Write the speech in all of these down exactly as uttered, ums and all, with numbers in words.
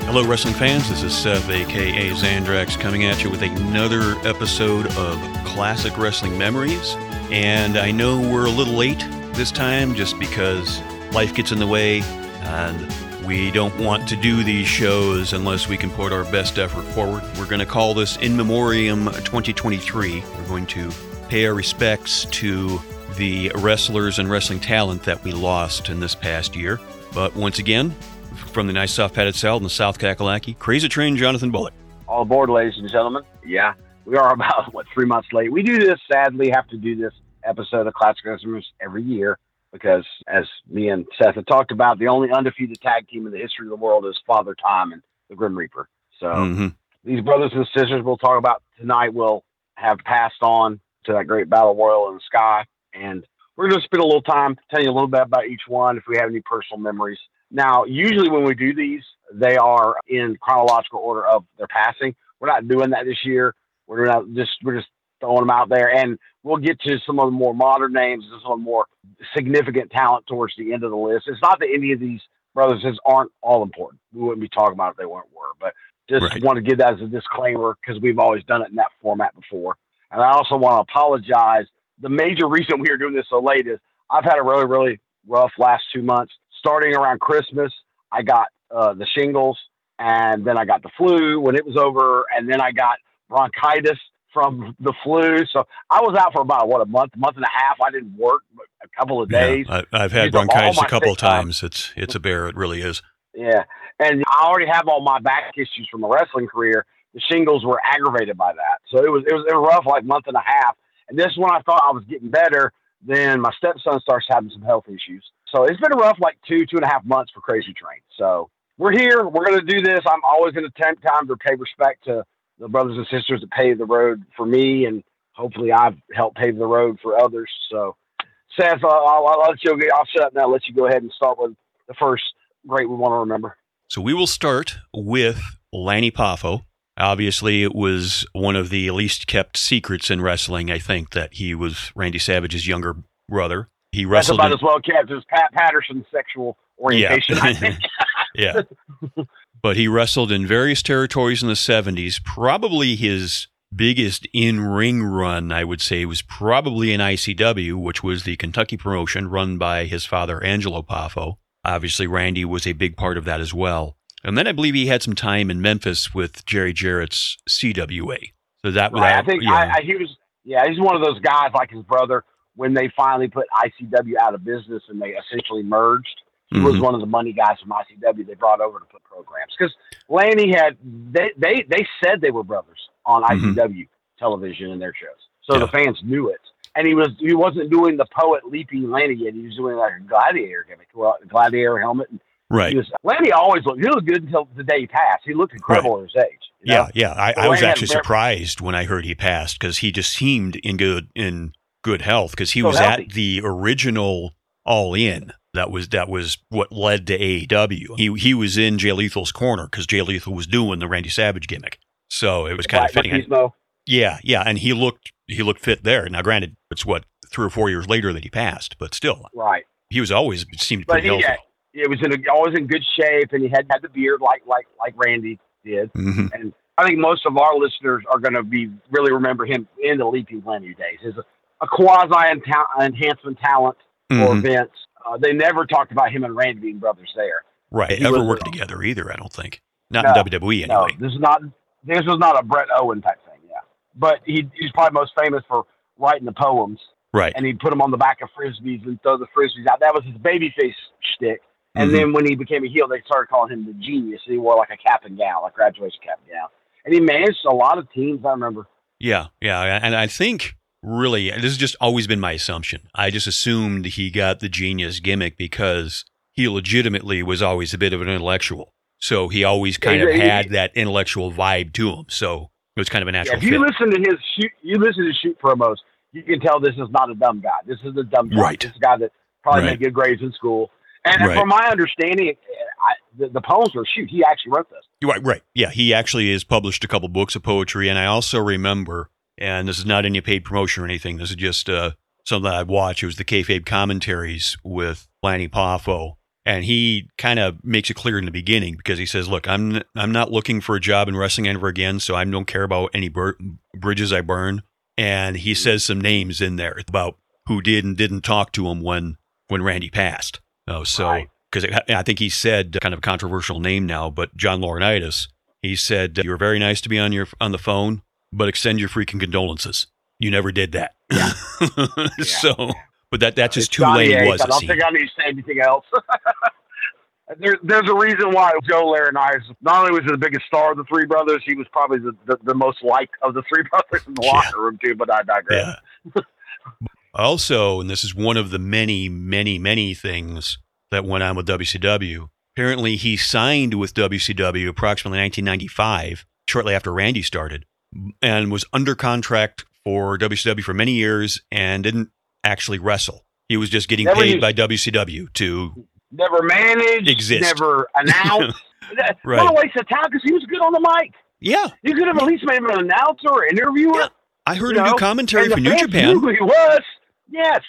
Hello, wrestling fans. This is Seth, a k a. Zandrax, coming at you with another episode of Classic Wrestling Memories. And I know we're a little late this time just because life gets in the way, and we don't want to do these shows unless we can put our best effort forward. We're going to call this In Memoriam twenty twenty-three. We're going to pay our respects to the wrestlers and wrestling talent that we lost in this past year. But once again, from the nice soft padded cell in the South Kakalaki, Crazy Train Jonathan Bullock. All aboard, ladies and gentlemen. Yeah, we are about, what, three months late. We do this, sadly, have to do this episode of Classic Wrestling every year because, as me and Seth have talked about, the only undefeated tag team in the history of the world is Father Time and the Grim Reaper. So mm-hmm. these brothers and sisters we'll talk about tonight will have passed on to that great battle royal in the sky. And we're going to spend a little time telling you a little bit about each one if we have any personal memories. Now, usually when we do these, they are in chronological order of their passing. We're not doing that this year. We're not just we're just throwing them out there, and we'll get to some of the more modern names and some of the more significant talent towards the end of the list. It's not that any of these brothers aren't all important. We wouldn't be talking about it if they weren't were, but just right. want to give that as a disclaimer because we've always done it in that format before. And I also want to apologize. The major reason we are doing this so late is I've had a really, really rough last two months. Starting around Christmas, I got uh, the shingles, and then I got the flu when it was over, and then I got bronchitis from the flu. So I was out for about, what, a month, month and a half. I didn't work but a couple of days. Yeah, I, I've had bronchitis a couple of times. It's it's a bear. It really is. Yeah, and I already have all my back issues from a wrestling career. The shingles were aggravated by that. So it was, it was, it was rough, like month and a half. And this is when I thought I was getting better. Then my stepson starts having some health issues. So it's been a rough like two, two and a half months for Crazy Train. So we're here. We're going to do this. I'm always going to take time to pay respect to the brothers and sisters that paved the road for me. And hopefully I've helped pave the road for others. So Seth, I'll, I'll, I'll let you, I'll shut up now, let you go ahead and start with the first great we want to remember. So we will start with Lanny Poffo. Obviously, it was one of the least kept secrets in wrestling, I think, that he was Randy Savage's younger brother. He wrestled That's about in, as well kept as Pat Patterson's sexual orientation, yeah. I think. Yeah. But he wrestled in various territories in the seventies. Probably his biggest in-ring run, I would say, was probably in I C W, which was the Kentucky promotion run by his father, Angelo Poffo. Obviously, Randy was a big part of that as well. And then I believe he had some time in Memphis with Jerry Jarrett's C W A. So that right, I think yeah. I, I, he was, yeah, he's one of those guys like his brother. When they finally put I C W out of business and they essentially merged, he mm-hmm. was one of the money guys from I C W they brought over to put programs. Because Lanny had they, they they said they were brothers on mm-hmm. I C W television and their shows, so yeah. the fans knew it. And he was he wasn't doing the poet leaping Lanny yet. He was doing like a gladiator gimmick, well, a gladiator helmet. And right. He was, Lanny always looked. He looked good until the day he passed. He looked incredible right. at his age. You know? Yeah, yeah. I, I was actually surprised when I heard he passed because he just seemed in good in good health because he so was healthy. At the original All In. That was that was what led to A E W. He he was in Jay Lethal's corner because Jay Lethal was doing the Randy Savage gimmick. So it was kind right, of fitting. Machismo. Yeah, yeah, and he looked he looked fit there. Now, granted, it's what three or four years later that he passed, but still, right. He was always seemed but pretty he, healthy. Yeah, it was in a, always in good shape, and he had had the beard like like like Randy did. Mm-hmm. And I think most of our listeners are going to be really remember him in the Leaping Lanny days. His a quasi enhancement talent mm-hmm. for Vince. Uh, they never talked about him and Randy being brothers there. Right. He Ever was, worked uh, together either, I don't think. Not no, in W W E anyway. No, this is not this was not a Bret Owen type thing, yeah. But he he's probably most famous for writing the poems. Right. And he'd put them on the back of Frisbees and throw the Frisbees out. That was his babyface shtick. And mm-hmm. then when he became a heel, they started calling him the Genius. He wore like a cap and gown, like graduation cap and gown. And he managed a lot of teams, I remember. Yeah, yeah. And I think, really, this has just always been my assumption. I just assumed he got the Genius gimmick because he legitimately was always a bit of an intellectual. So he always kind yeah, of he, had that intellectual vibe to him. So it was kind of a natural yeah, if you fit. listen to his shoot, you listen to shoot promos, you can tell this is not a dumb guy. This is a dumb guy. Right. This is a guy that probably right. made good grades in school. And right. from my understanding, I, the, the poems were, shoot, he actually wrote this. Right, right. Yeah, he actually has published a couple books of poetry. And I also remember, and this is not any paid promotion or anything, this is just uh, something that I've watched. It was the kayfabe commentaries with Lanny Poffo. And he kind of makes it clear in the beginning because he says, look, I'm I'm not looking for a job in wrestling ever again, so I don't care about any bur- bridges I burn. And he says some names in there about who did and didn't talk to him when, when Randy passed. Oh, so because right. I think he said kind of a controversial name now, but John Laurinaitis, he said, you were very nice to be on your on the phone, but extend your freaking condolences. You never did that. Yeah. so, yeah. but that that's just it's too Johnny lame, Ace. was I it? don't think I need to say anything else. there, there's a reason why Joe Laurinaitis, not only was he the biggest star of the three brothers, he was probably the, the, the most liked of the three brothers in the yeah. locker room, too, but I digress. Yeah. Also, and this is one of the many, many, many things that went on with W C W, apparently he signed with W C W approximately nineteen ninety-five, shortly after Randy started, and was under contract for W C W for many years and didn't actually wrestle. He was just getting never paid used, by W C W to never manage, exist. Never announce. Right. What a waste of time because he was good on the mic. Yeah. You could have at least made him an announcer or interviewer. Yeah. I heard him know? do commentary and for New Japan. Knew who he was. Yes.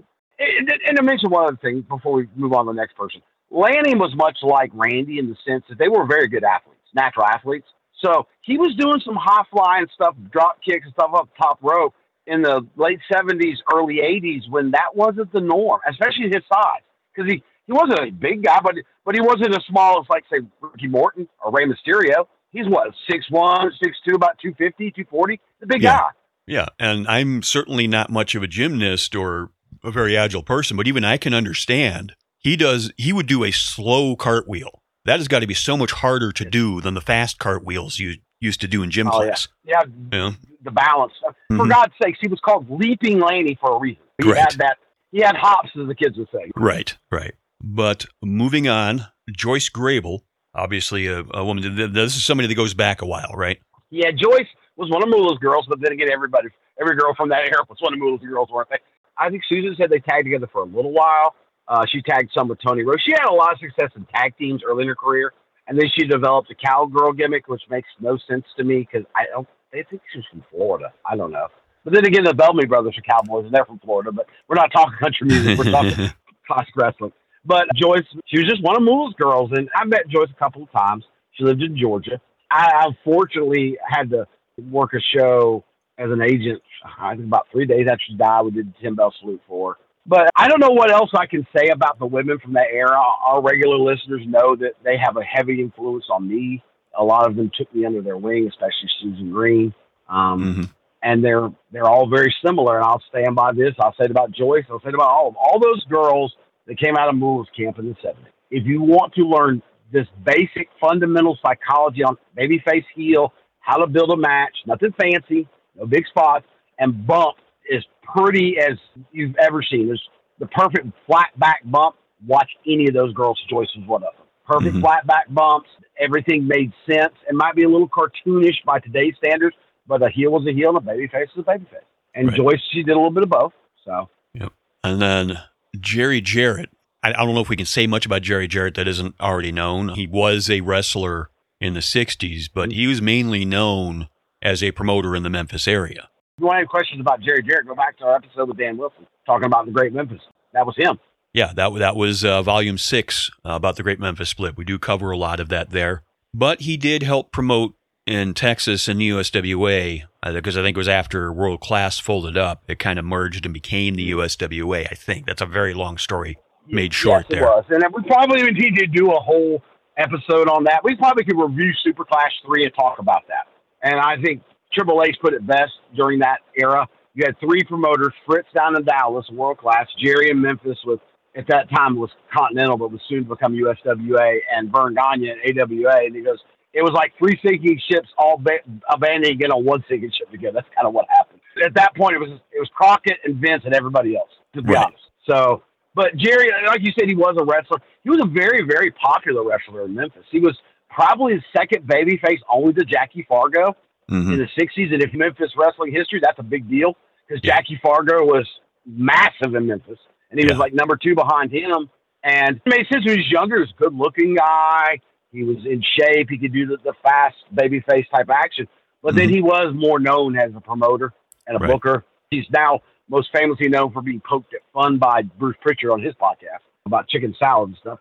and, and to mention one other thing before we move on to the next person. Lanny was much like Randy in the sense that they were very good athletes, natural athletes. So he was doing some high flying stuff, drop kicks and stuff up top rope in the late seventies, early eighties when that wasn't the norm, especially his size. Because he, he wasn't a big guy, but but he wasn't as small as, like, say, Ricky Morton or Rey Mysterio. He's, what, six one, six two, about two fifty, two forty? The big yeah. guy. Yeah, and I'm certainly not much of a gymnast or a very agile person, but even I can understand he does. He would do a slow cartwheel. That has got to be so much harder to do than the fast cartwheels you used to do in gym oh, class. Yeah, yeah, yeah. The balance. Mm-hmm. For God's sakes, he was called Leaping Lanny for a reason. He right. had that. He had hops, as the kids would say. Right, right. But moving on, Joyce Grable, obviously a, a woman. This is somebody that goes back a while, right? Yeah, Joyce was one of Moolah's girls, but then again, everybody, every girl from that era was one of Moolah's girls, weren't they? I think Susan said they tagged together for a little while. Uh, she tagged some with Tony Rose. She had a lot of success in tag teams early in her career, and then she developed a cowgirl gimmick, which makes no sense to me because I don't. They think she's from Florida. I don't know. But then again, the Bellamy brothers are cowboys, and they're from Florida. But we're not talking country music. We're talking classic wrestling. But Joyce, she was just one of Moolah's girls, and I met Joyce a couple of times. She lived in Georgia. I unfortunately had to work a show as an agent, I think about three days after she died. We did the ten bell salute for her. But I don't know what else I can say about the women from that era. Our regular listeners know that they have a heavy influence on me. A lot of them took me under their wing, especially Susan Green. Um, mm-hmm. And they're they're all very similar, and I'll stand by this. I'll say it about Joyce. I'll say it about all of them. All those girls that came out of Moolah's camp in the seventies. If you want to learn this basic fundamental psychology on babyface heel, how to build a match, nothing fancy, no big spots, and bump is pretty as you've ever seen. There's the perfect flat back bump. Watch any of those girls. Joyce was one of them. Perfect mm-hmm. flat back bumps. Everything made sense. It might be a little cartoonish by today's standards, but a heel was a heel and a babyface was a babyface. And right. Joyce, she did a little bit of both. So. Yep. And then Jerry Jarrett. I don't know if we can say much about Jerry Jarrett that isn't already known. He was a wrestler in the sixties, but he was mainly known as a promoter in the Memphis area. If you want any questions about Jerry Jarrett, go back to our episode with Dan Wilson talking about the Great Memphis. That was him. Yeah, that, that was uh, volume six uh, about the Great Memphis Split. We do cover a lot of that there. But he did help promote in Texas and the U S W A, uh, because I think it was after World Class folded up, it kind of merged and became the U S W A, I think. That's a very long story. Made short yes, there. It was. And we probably need to do a whole episode on that. We probably could review Super Clash three and talk about that. And I think Triple H put it best during that era. You had three promoters, Fritz down in Dallas, World Class, Jerry in Memphis with, at that time, it was Continental, but was soon to become U S W A, and Vern Gagne at A W A. And he goes, it was like three sinking ships all ba- abandoning again on one sinking ship together. That's kind of what happened. At that point, it was it was Crockett and Vince and everybody else, to be right. honest. So, but Jerry, like you said, he was a wrestler. He was a very, very popular wrestler in Memphis. He was probably the second babyface only to Jackie Fargo mm-hmm. in the sixties. And if Memphis wrestling history, that's a big deal because yeah. Jackie Fargo was massive in Memphis. And he yeah. was like number two behind him. And it made sense when he was younger. He was a good-looking guy. He was in shape. He could do the, the fast babyface type action. But mm-hmm. then he was more known as a promoter and a right. booker. He's now most famously known for being poked at fun by Bruce Pritchard on his podcast about chicken salad and stuff. But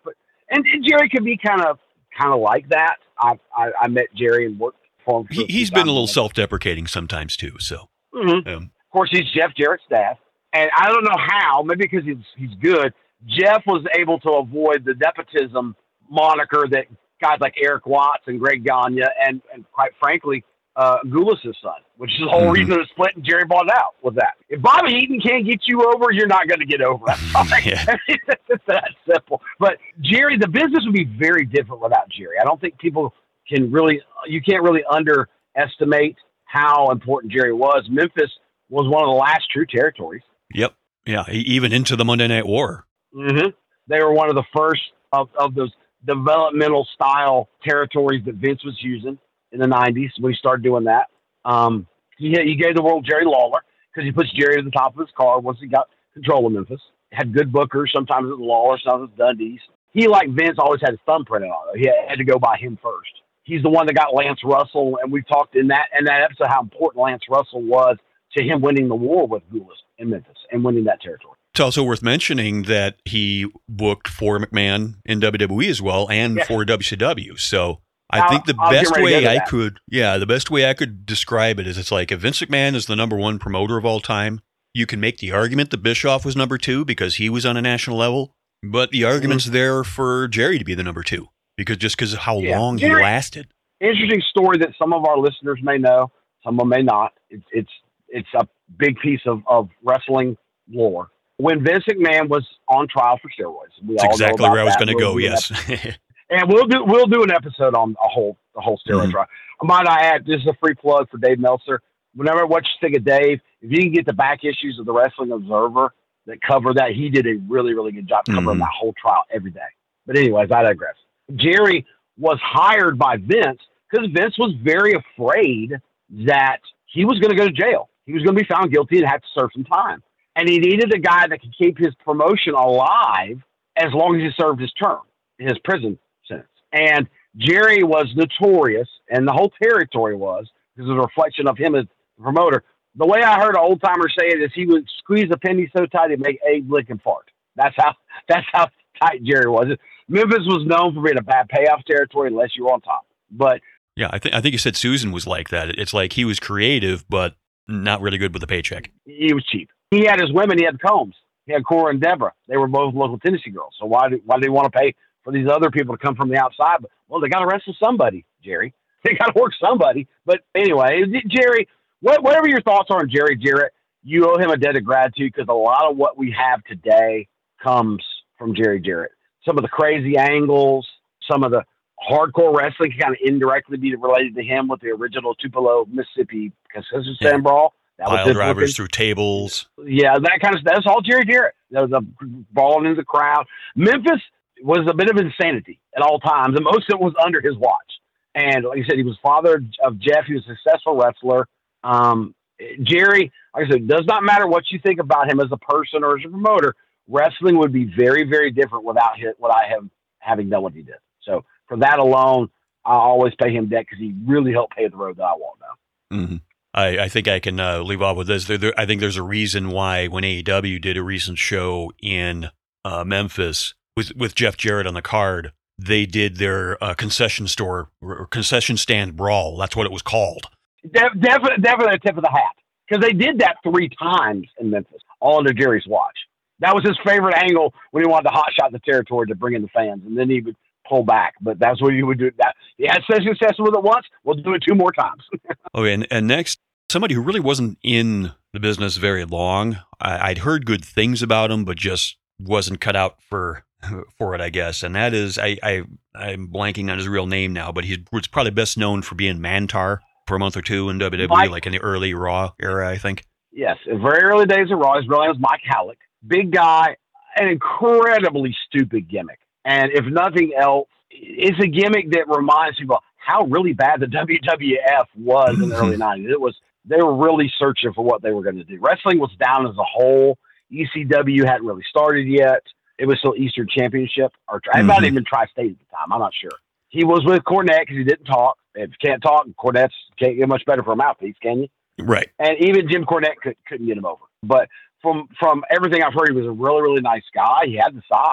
And, and Jerry could be kind of kind of like that. I, I I met Jerry and worked for him. For he, he's been a little self-deprecating sometimes too. So, mm-hmm. um, of course, he's Jeff Jarrett's dad, and I don't know how. Maybe because he's he's good. Jeff was able to avoid the nepotism moniker that guys like Eric Watts and Greg Gagne and and quite frankly, uh, Gulas' son, which is the whole mm-hmm. reason of the split. And Jerry bought out with that. If Bobby Eaton can't get you over, you're not going to get over. Yeah. It's that simple. But Jerry, the business would be very different without Jerry. I don't think people can really, you can't really underestimate how important Jerry was. Memphis was one of the last true territories. Yep. Yeah. Even into the Monday Night War. Mm-hmm. They were one of the first of, of those developmental style territories that Vince was using in the nineties when he started doing that. Um, he, he gave the world Jerry Lawler because he puts Jerry at the top of his card once he got control of Memphis. Had good bookers, sometimes it was Lawler, sometimes it was Dundee's. He, like Vince, always had his thumbprint on it. He had to go by him first. He's the one that got Lance Russell, and we talked in that in that episode how important Lance Russell was to him winning the war with Gulas in Memphis and winning that territory. It's also worth mentioning that he booked for McMahon in W W E as well and yeah. for W C W. So I I'll, think the I'll best way I could, yeah, the best way I could describe it is it's like if Vince McMahon is the number one promoter of all time, you can make the argument that Bischoff was number two because he was on a national level, but the argument's mm-hmm. there for Jerry to be the number two because just because of how yeah. long Jerry, he lasted. Interesting story that some of our listeners may know, some of them may not. It's it's it's a big piece of, of wrestling lore. When Vince McMahon was on trial for steroids, we That's all exactly know about where I was that. going to we'll go. Yes, and we'll do we'll do an episode on a whole the whole steroid mm-hmm. trial. Might I add, this is a free plug for Dave Meltzer. Whenever what you think of Dave, if you can get the back issues of the Wrestling Observer that cover that, he did a really really good job covering mm-hmm. that whole trial every day. But anyways, I digress. Jerry was hired by Vince because Vince was very afraid that he was going to go to jail. He was going to be found guilty and have to serve some time. And he needed a guy that could keep his promotion alive as long as he served his term, his prison sentence. And Jerry was notorious, and the whole territory was, because it was a reflection of him as the promoter. The way I heard an old timer say it is he would squeeze a penny so tight he'd make Abe Lincoln fart. That's how that's how tight Jerry was. Memphis was known for being a bad payoff territory unless you were on top. But yeah, I think I think you said Susan was like that. It's like he was creative, but not really good with the paycheck. He was cheap. He had his women. He had Combs. He had Cora and Deborah. They were both local Tennessee girls. So why do why do they want to pay for these other people to come from the outside? But, well, they got to wrestle somebody, Jerry. They got to work somebody. But anyway, Jerry, what, whatever your thoughts are on Jerry Jarrett, you owe him a debt of gratitude because a lot of what we have today comes from Jerry Jarrett. Some of the crazy angles, some of the hardcore wrestling can kind of indirectly be related to him with the original Tupelo, Mississippi concession stand yeah. brawl. That Pile drivers looking. Through tables. Yeah, that kind of stuff. That's all Jerry Jarrett. That was a balling into the crowd. Memphis was a bit of insanity at all times, and most of it was under his watch. And like I said, he was father of Jeff. He was a successful wrestler. Um, Jerry, like I said, does not matter what you think about him as a person or as a promoter. Wrestling would be very, very different without his, what I have having done what he did. So for that alone, I always pay him debt because he really helped pave the road that I walk down. Mm-hmm. I, I think I can uh, leave off with this. There, there, I think there's a reason why when A E W did a recent show in uh, Memphis with with Jeff Jarrett on the card, they did their uh, concession store or concession stand brawl. That's what it was called. De- definitely, definitely a tip of the hat because they did that three times in Memphis, all under Jerry's watch. That was his favorite angle when he wanted to hotshot the territory to bring in the fans, and then he would pull back. But that's what he would do. That he had such success with it once. We'll do it two more times. Okay, and, and next, somebody who really wasn't in the business very long. I, I'd heard good things about him, but just wasn't cut out for for it, I guess. And that is, I, I I'm blanking on his real name now, but he was probably best known for being Mantar for a month or two in W W E, Mike, like in the early Raw era, I think. Yes, in very early days of Raw. His real name was Mike Halleck. Big guy, an incredibly stupid gimmick. And if nothing else, it's a gimmick that reminds people how really bad the W W F was in the early nineties. It was, they were really searching for what they were going to do. Wrestling was down as a whole. E C W hadn't really started yet. It was still Eastern Championship, or mm-hmm. not even Tri-State at the time. I'm not sure. He was with Cornette because he didn't talk. If you can't talk, Cornette's can't get much better for a mouthpiece, can you? Right. And even Jim Cornette could, couldn't get him over. But from from everything I've heard, he was a really, really nice guy. He had the size.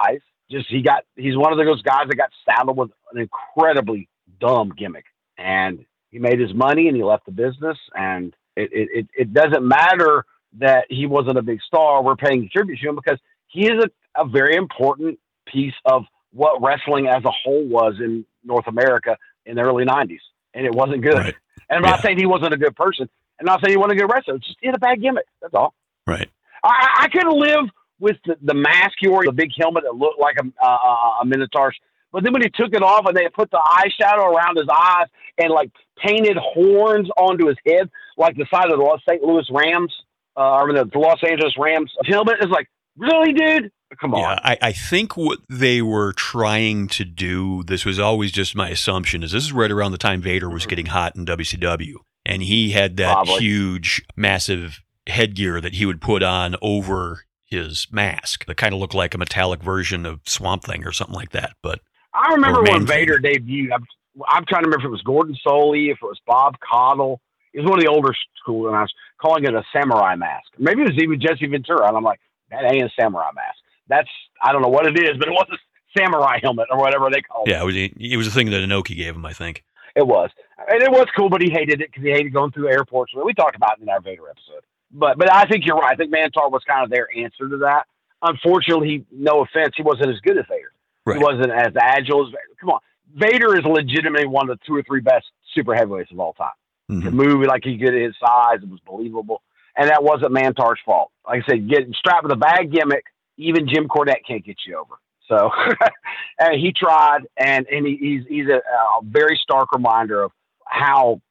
just he got he's one of those guys that got saddled with an incredibly dumb gimmick, and he made his money and he left the business. And it it, it doesn't matter that he wasn't a big star. We're paying tribute to him because he is a, a very important piece of what wrestling as a whole was in North America in the early nineties, and it wasn't good. Right. And I'm yeah. not saying he wasn't a good person, and I'm not saying he wasn't a good wrestler. It's just he had a bad gimmick. That's all. Right. I, I could live with the, the mask he wore, the big helmet that looked like a, uh, a Minotaur's. But then when he took it off and they put the eyeshadow around his eyes and like painted horns onto his head, like the side of the Saint Louis Rams, uh, or the Los Angeles Rams helmet, is like, really, dude? Come on. Yeah, I, I think what they were trying to do, this was always just my assumption, is this is right around the time Vader was getting hot in W C W. And he had that Probably. huge, massive headgear that he would put on over his mask that kind of looked like a metallic version of Swamp Thing or something like that. But I remember when Man Vader debuted. I'm, I'm trying to remember if it was Gordon Soley, if it was Bob Caudle. It was one of the older school, and I was calling it a samurai mask. Maybe it was even Jesse Ventura, and I'm like, that ain't a samurai mask. That's, I don't know what it is, but it was a samurai helmet or whatever they called yeah, it. it was, it was a thing that Inoki gave him, I think. It was. And it was cool, but he hated it because he hated going through airports. We talked about it in our Vader episode. But but I think you're right. I think Mantaur was kind of their answer to that. Unfortunately, no offense, he wasn't as good as Vader. Right. He wasn't as agile as Vader. Come on. Vader is legitimately one of the two or three best super heavyweights of all time. Mm-hmm. The movie, like he could his size, it was believable. And that wasn't Mantaur's fault. Like I said, getting strapped with a bad gimmick, even Jim Cornette can't get you over. So and he tried, and, and he, he's he's a, a very stark reminder of how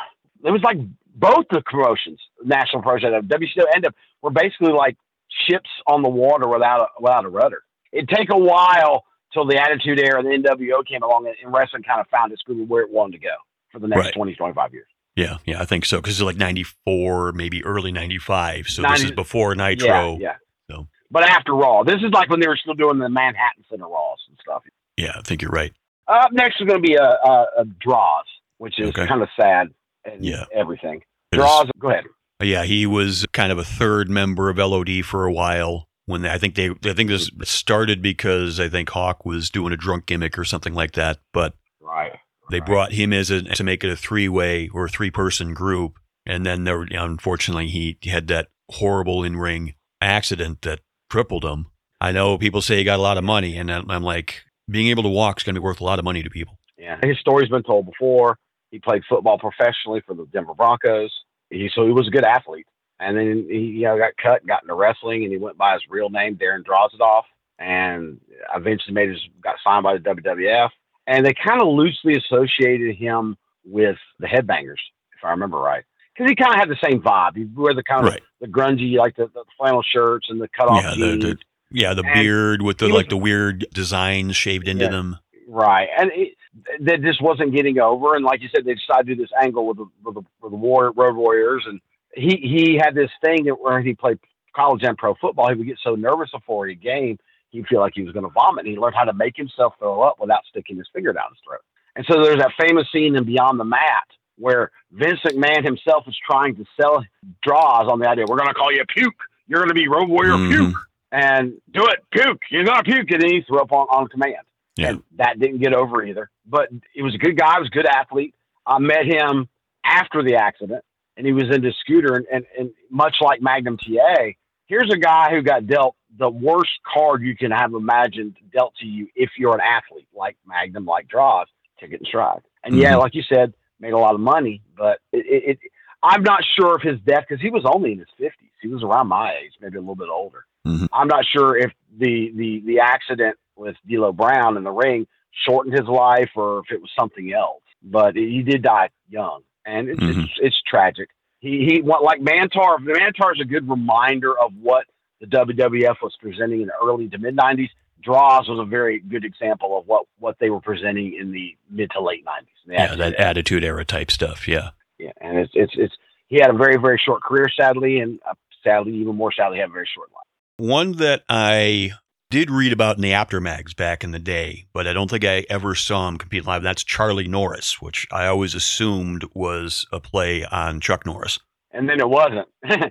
it was like both the promotions, national promotion of W C W and were basically like ships on the water without a, without a rudder. It'd take a while till the Attitude Era and the N W O came along, and, and wrestling kind of found its groove where it wanted to go for the next right. twenty, twenty-five years. Yeah, yeah, I think so. Because it's like ninety-four, maybe early ninety-five. So ninety this is before Nitro. Yeah, yeah. So. But after Raw. This is like when they were still doing the Manhattan Center Raws and stuff. Yeah, I think you're right. Up next is going to be a, a, a Draws, which is Okay. kind of sad and Yeah. everything. It Draws, is- go ahead. Yeah, he was kind of a third member of L O D for a while. When they, I think they, I think this started because I think Hawk was doing a drunk gimmick or something like that. But Right. they right. brought him as a to make it a three way or three person group, and then there, unfortunately, he had that horrible in ring accident that crippled him. I know people say he got a lot of money, and I'm like, being able to walk is going to be worth a lot of money to people. Yeah, his story's been told before. He played football professionally for the Denver Broncos. He so he was a good athlete, and then he you know got cut, got into wrestling, and he went by his real name, Darren Drozdov, and eventually made his got signed by the W W F. And they kind of loosely associated him with the Headbangers, if I remember right, because he kind of had the same vibe. He wore the kind of Right. the grungy, like the, the flannel shirts and the cut off Yeah, the, jeans. the yeah the And beard with the he like was- the weird designs shaved into Yeah. them. Right. And it, that just wasn't getting over. And like you said, they decided to do this angle with the, with the, with the war, Road Warriors. And he, he had this thing that where he played college and pro football, he would get so nervous before a game, he'd feel like he was going to vomit. And he learned how to make himself throw up without sticking his finger down his throat. And so there's that famous scene in Beyond the Mat where Vince McMahon himself is trying to sell Draws on the idea, we're going to call you Puke. You're going to be Road Warrior Mhm. Puke. And do it, puke. You're going to puke. And then he threw up on, on command. Yeah. And that didn't get over either. But he was a good guy. He was a good athlete. I met him after the accident, and he was into Scooter. And, and, and much like Magnum T A, here's a guy who got dealt the worst card you can have imagined dealt to you if you're an athlete, like Magnum, like Draws, Ticket and Stride. And yeah, Mhm. like you said, made a lot of money. But it, it, it I'm not sure if his death, because he was only in his fifties. He was around my age, maybe a little bit older. Mhm. I'm not sure if the, the, the accident with D'Lo Brown in the ring shortened his life or if it was something else. But he did die young, and it's Mhm. it's, it's tragic. He he went like Mantaur. Mantaur is a good reminder of what the W W F was presenting in the early to mid nineties. Draws was a very good example of what, what they were presenting in the mid to late nineties. Yeah, that attitude era type stuff. Yeah. Yeah, and it's it's it's he had a very very short career, sadly, and uh, sadly even more sadly had a very short life. One that I did read about in the Aftermags back in the day, but I don't think I ever saw him compete live. That's Charlie Norris, which I always assumed was a play on Chuck Norris. And then it wasn't.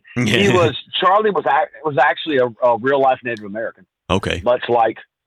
he was Charlie was ac- was actually a, a real life Native American, Okay. much like you know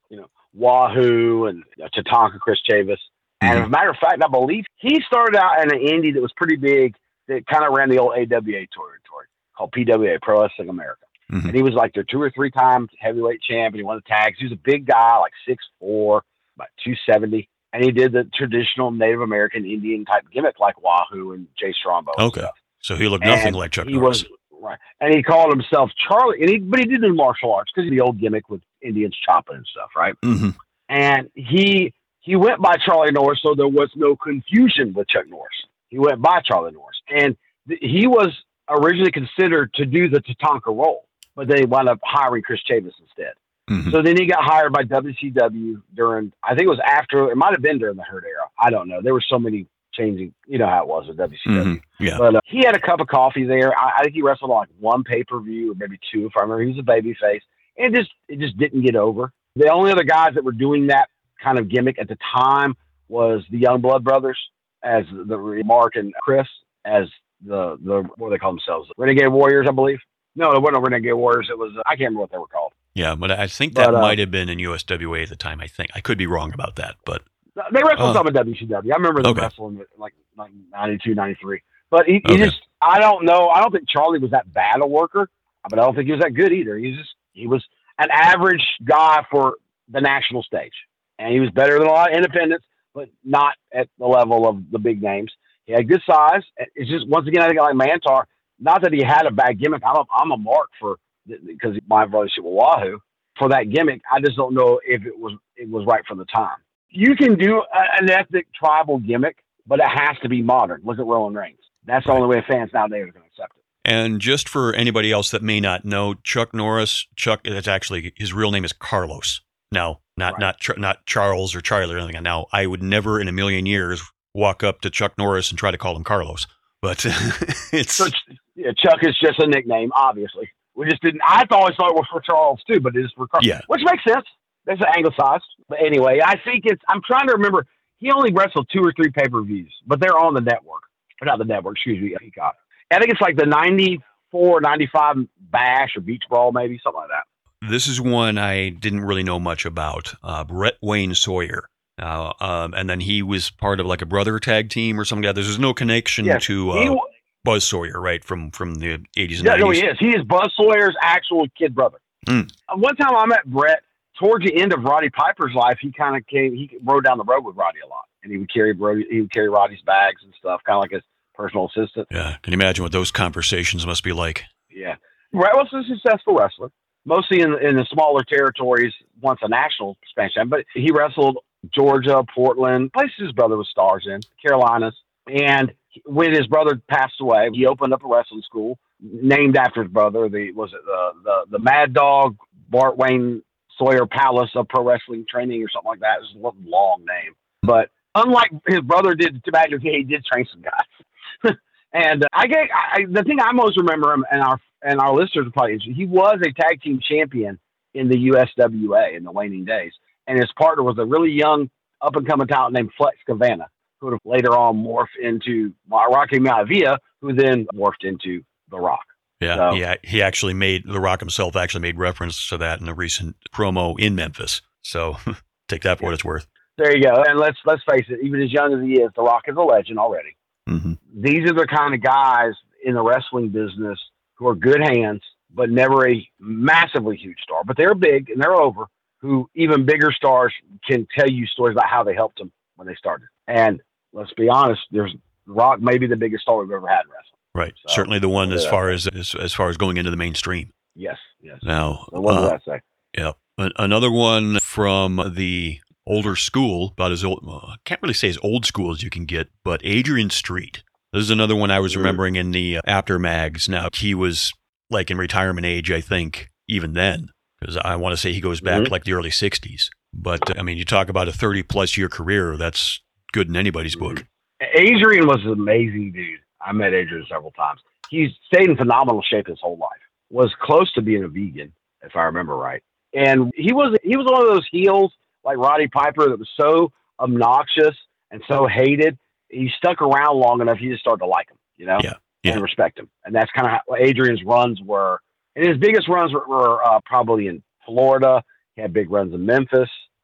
Wahoo and you know, Tatanka, Chris Chavis. And Mm-hmm. as a matter of fact, I believe he started out in an indie that was pretty big that kind of ran the old A W A territory called P W A, Pro Wrestling America. Mm-hmm. And he was like their two or three times heavyweight champion. He won the tags. He was a big guy, like six foot four, about two seventy. And he did the traditional Native American Indian type gimmick like Wahoo and Jay Strongbow. Okay. So he looked nothing and like Chuck he Norris. Was, right. And he called himself Charlie. And he, but he did do martial arts because of the old gimmick with Indians chopping and stuff, right? Mm-hmm. And he he went by Charlie Norris, so there was no confusion with Chuck Norris. He went by Charlie Norris. And th- he was originally considered to do the Tatanka role, but they wound up hiring Chris Chavis instead. Mm-hmm. So then he got hired by W C W during, I think it was after, it might have been during the Hurt era. I don't know. There were so many changing, you know how it was with W C W. Mm-hmm. Yeah. But uh, he had a cup of coffee there. I, I think he wrestled on like one pay-per-view or maybe two, if I remember. He was a babyface. And it just, it just didn't get over. The only other guys that were doing that kind of gimmick at the time was the Young Blood Brothers as the Mark and Chris as the, the what do they call themselves? Renegade Warriors, I believe. No, it wasn't Renegade Warriors. It was, uh, I can't remember what they were called. Yeah, but I think that But, uh, might have been in U S W A at the time, I think. I could be wrong about that, but They wrestled Uh, some in W C W. I remember them okay. wrestling at like, like ninety-two, ninety-three. But he, he Okay. just, I don't know. I don't think Charlie was that bad a worker, but I don't think he was that good either. He was just, he was an average guy for the national stage. And he was better than a lot of independents, but not at the level of the big names. He had good size. It's just, once again, I think like Mantar, not that he had a bad gimmick. I'm a, I'm a mark for, because my relationship with Wahoo, for that gimmick. I just don't know if it was, it was right for the time. You can do a, an ethnic tribal gimmick, but it has to be modern. Look at Roman Reigns. That's the Right. only way fans nowadays are going to accept it. And just for anybody else that may not know, Chuck Norris, Chuck, that's actually, his real name is Carlos. No, not Right. not Ch- not Charles or Charlie or anything. Now, I would never in a million years walk up to Chuck Norris and try to call him Carlos. But it's... So yeah, Chuck is just a nickname, obviously. We just didn't, I always thought it was for Charles too, but it is for Carlos. Yeah. Which makes sense. That's an anglicized. But anyway, I think it's, I'm trying to remember, he only wrestled two or three pay-per-views, but they're on the network. Or not the network, excuse me, Peacock. I think it's like the ninety-four, ninety-five Bash or Beach Brawl, maybe, something like that. This is one I didn't really know much about. Uh, Brett Wayne Sawyer. Uh, um, and then he was part of like a brother tag team or something like that. There's no connection Yes, to he uh, wa- Buzz Sawyer, right, from, from the eighties and Yeah, no, nineties. he is. He is Buzz Sawyer's actual kid brother. Mm. Uh, One time I met Brett, towards the end of Roddy Piper's life, he kind of came, he rode down the road with Roddy a lot. And he would carry Brody, he would carry Roddy's bags and stuff, kind of like his personal assistant. Yeah, can you imagine what those conversations must be like? Yeah. Brett was a successful wrestler, mostly in, in the smaller territories, once a national expansion, but he wrestled Georgia, Portland, places his brother was stars in, Carolinas. And when his brother passed away, he opened up a wrestling school named after his brother. The was it the the, the Mad Dog Bart Wayne Sawyer Palace of Pro Wrestling Training or something like that. It was a long name, but unlike his brother did to back in the day, he did train some guys. and uh, I get I, the thing I most remember him, and our and our listeners are probably he was a tag team champion in the U S W A in the waning days, and his partner was a really young up and coming talent named Flex Cavana, who would later on morphed into Rocky Maivia, who then morphed into The Rock. Yeah, So- yeah. He actually made, The Rock himself actually made reference to that in a recent promo in Memphis. So take that for what it's worth. There you go. And let's let's face it, even as young as he is, The Rock is a legend already. Mm-hmm. These are the kind of guys in the wrestling business who are good hands, but never a massively huge star. But they're big and they're over, who even bigger stars can tell you stories about how they helped them when they started. And let's be honest, there's The Rock may be the biggest star we've ever had in wrestling. Right. So, Certainly the one as yeah. far as, as as far as going into the mainstream. Yes, yes. Now, So what uh, does that say? yeah, An- another one from the older school, about as old, well, I can't really say as old school as you can get, but Adrian Street. This is another one I was Mhm. remembering in the uh, after mags. Now, he was like in retirement age, I think, even then, because I want to say he goes back Mhm. like the early sixties. But I mean, you talk about a thirty plus year career, that's good in anybody's book. Adrian was an amazing dude. I met Adrian several times. He's stayed in phenomenal shape his whole life. Was close to being a vegan, if I remember right. And he was he was one of those heels like Roddy Piper that was so obnoxious and so hated. He stuck around long enough, you just started to like him, you know, Yeah, yeah. and respect him. And that's kind of how Adrian's runs were. And his biggest runs were, were uh, probably in Florida. He had big runs in Memphis.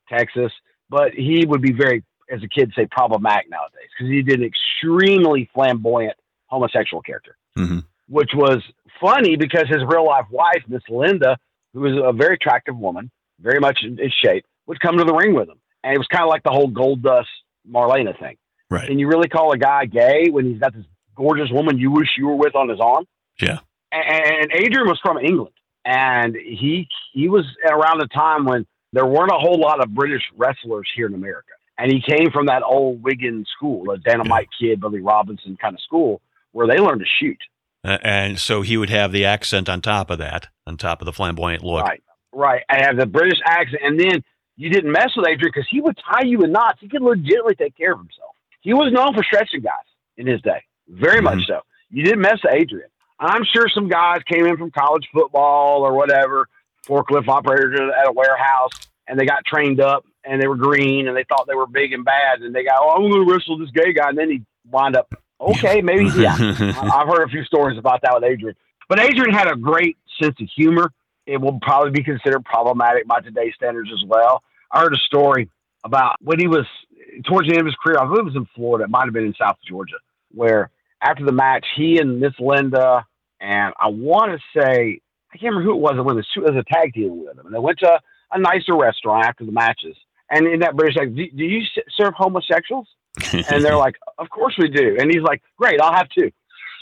Texas, but he would be very, as a kid, say problematic nowadays because he did an extremely flamboyant homosexual character, mm-hmm. which was funny because his real life wife, Miss Linda, who was a very attractive woman, very much in, in shape, would come to the ring with him. And it was kind of like the whole Gold Dust Marlena thing. Right. Can you really call a guy gay when he's got this gorgeous woman you wish you were with on his arm? Yeah. And Adrian was from England, and he he was around a time when there weren't a whole lot of British wrestlers here in America. And he came from that old Wigan school, a Dynamite yeah. Kid, Billy Robinson kind of school, where they learned to shoot. Uh, and so he would have the accent on top of that, on top of the flamboyant look. Right, right. I have the British accent, and then you didn't mess with Adrian because he would tie you in knots. He could legitimately take care of himself. He was known for stretching guys in his day, very mm-hmm. much so. You didn't mess with Adrian. I'm sure some guys came in from college football or whatever, forklift operators at a warehouse, and they got trained up, and they were green, and they thought they were big and bad, and they got, oh, I'm going to wrestle this gay guy, and then he wound up, okay, maybe, yeah. I've heard a few stories about that with Adrian. But Adrian had a great sense of humor. It will probably be considered problematic by today's standards as well. I heard a story about when he was towards the end of his career, I believe it was in Florida, it might have been in South Georgia, where after the match, he and Miss Linda, and I want to say, I can't remember who it was that went as a tag team with him. And they went to a nicer restaurant after the matches. And in that British, like, do, do you serve homosexuals? And they're like, of course we do. And he's like, great, I'll have two.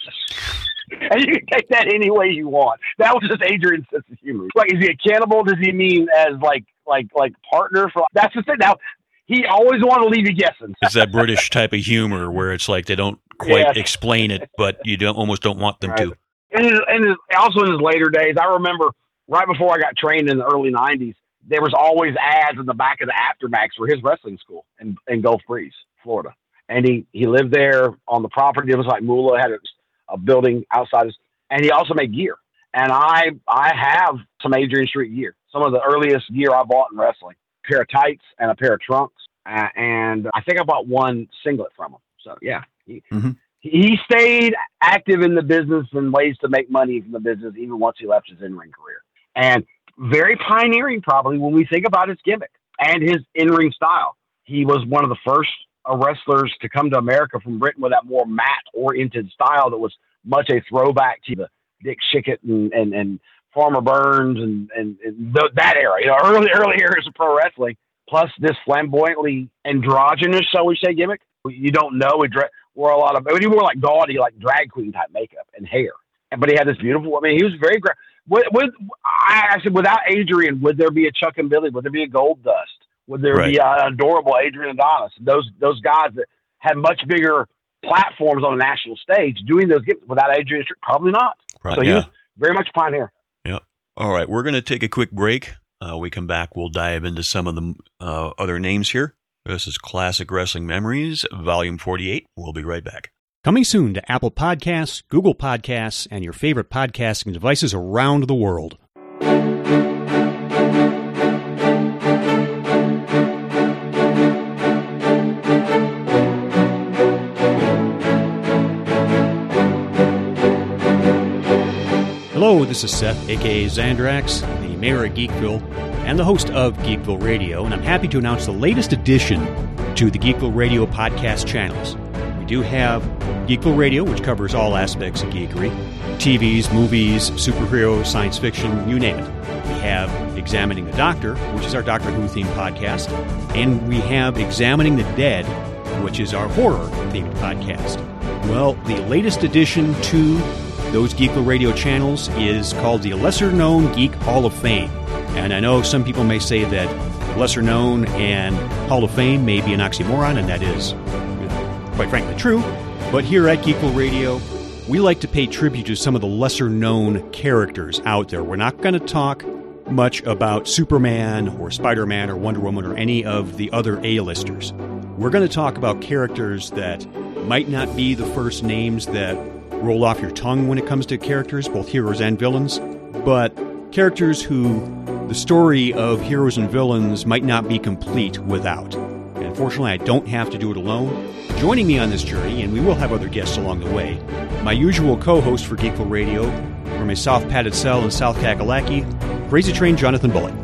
And you can take that any way you want. That was just Adrian's sense of humor. Like, is he a cannibal? Does he mean as like, like, like partner for, that's the thing. Now, he always wanted to leave you guessing. It's that British type of humor where it's like they don't quite yes. explain it, but you don't almost don't want them right. to. And, his, and his, also in his later days, I remember right before I got trained in the early nineties, there was always ads in the back of the Aftermax for his wrestling school in, in Gulf Breeze, Florida. And he, he lived there on the property. It was like Moolah had a, a building outside his, and he also made gear. And I I have some Adrian Street gear, some of the earliest gear I bought in wrestling, a pair of tights and a pair of trunks. Uh, and I think I bought one singlet from him. So, yeah. He, mm-hmm. he stayed active in the business and ways to make money from the business even once he left his in-ring career. And very pioneering probably when we think about his gimmick and his in-ring style. He was one of the first uh, wrestlers to come to America from Britain with that more matte-oriented style that was much a throwback to the Dick Schickett and, and, and Farmer Burns and, and, and the, that era, you know, early, early eras of pro wrestling, plus this flamboyantly androgynous, shall we say, gimmick. You don't know. He dra- wore a lot of, I mean, he wore like gaudy, like drag queen type makeup and hair. And, but he had this beautiful, I mean, he was very great. With, with, I said, without Adrian, would there be a Chuck and Billy? Would there be a Gold Dust? Would there right. be an adorable Adrian Adonis? Those those guys that had much bigger platforms on a national stage doing those gifts without Adrian, probably not. Right, so he yeah. was very much a pioneer. Yeah. All right, we're going to take a quick break. Uh, we come back, we'll dive into some of the uh, other names here. This is Classic Wrestling Memories, Volume forty-eight. We'll be right back. Coming soon to Apple Podcasts, Google Podcasts, and your favorite podcasting devices around the world. Hello, this is Seth, a k a. Zandrax, the mayor of Geekville and the host of Geekville Radio, and I'm happy to announce the latest addition to the Geekville Radio podcast channels. We do have Geekville Radio, which covers all aspects of geekery, T Vs, movies, superheroes, science fiction, you name it. We have Examining the Doctor, which is our Doctor Who themed podcast, and we have Examining the Dead, which is our horror-themed podcast. Well, the latest addition to those Geekville Radio channels is called the Lesser Known Geek Hall of Fame. And I know some people may say that Lesser Known and Hall of Fame may be an oxymoron, and that is, quite frankly, true. But here at Geekville Radio, we like to pay tribute to some of the lesser-known characters out there. We're not going to talk much about Superman or Spider-Man or Wonder Woman or any of the other A-listers. We're going to talk about characters that might not be the first names that roll off your tongue when it comes to characters, both heroes and villains, but characters who the story of heroes and villains might not be complete without. And unfortunately, I don't have to do it alone. Joining me on this journey, and we will have other guests along the way, my usual co-host for Geekville Radio, from a soft padded cell in South Kakalaki, Crazy Train Jonathan Bullock.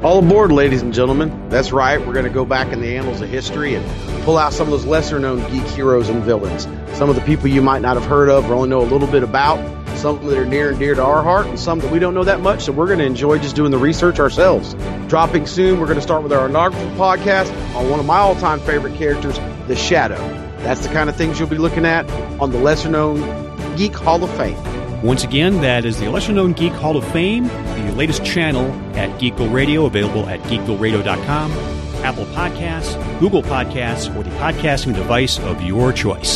All aboard, ladies and gentlemen. That's right, we're going to go back in the annals of history and pull out some of those lesser-known geek heroes and villains. Some of the people you might not have heard of or only know a little bit about, some that are near and dear to our heart, and some that we don't know that much, so we're going to enjoy just doing the research ourselves. Dropping soon, we're going to start with our inaugural podcast on one of my all-time favorite characters, The Shadow. That's the kind of things you'll be looking at on the lesser-known Geek Hall of Fame. Once again, that is the lesser-known Geek Hall of Fame, the latest channel at Geekville Radio, available at geekville radio dot com, Apple Podcasts, Google Podcasts, or the podcasting device of your choice.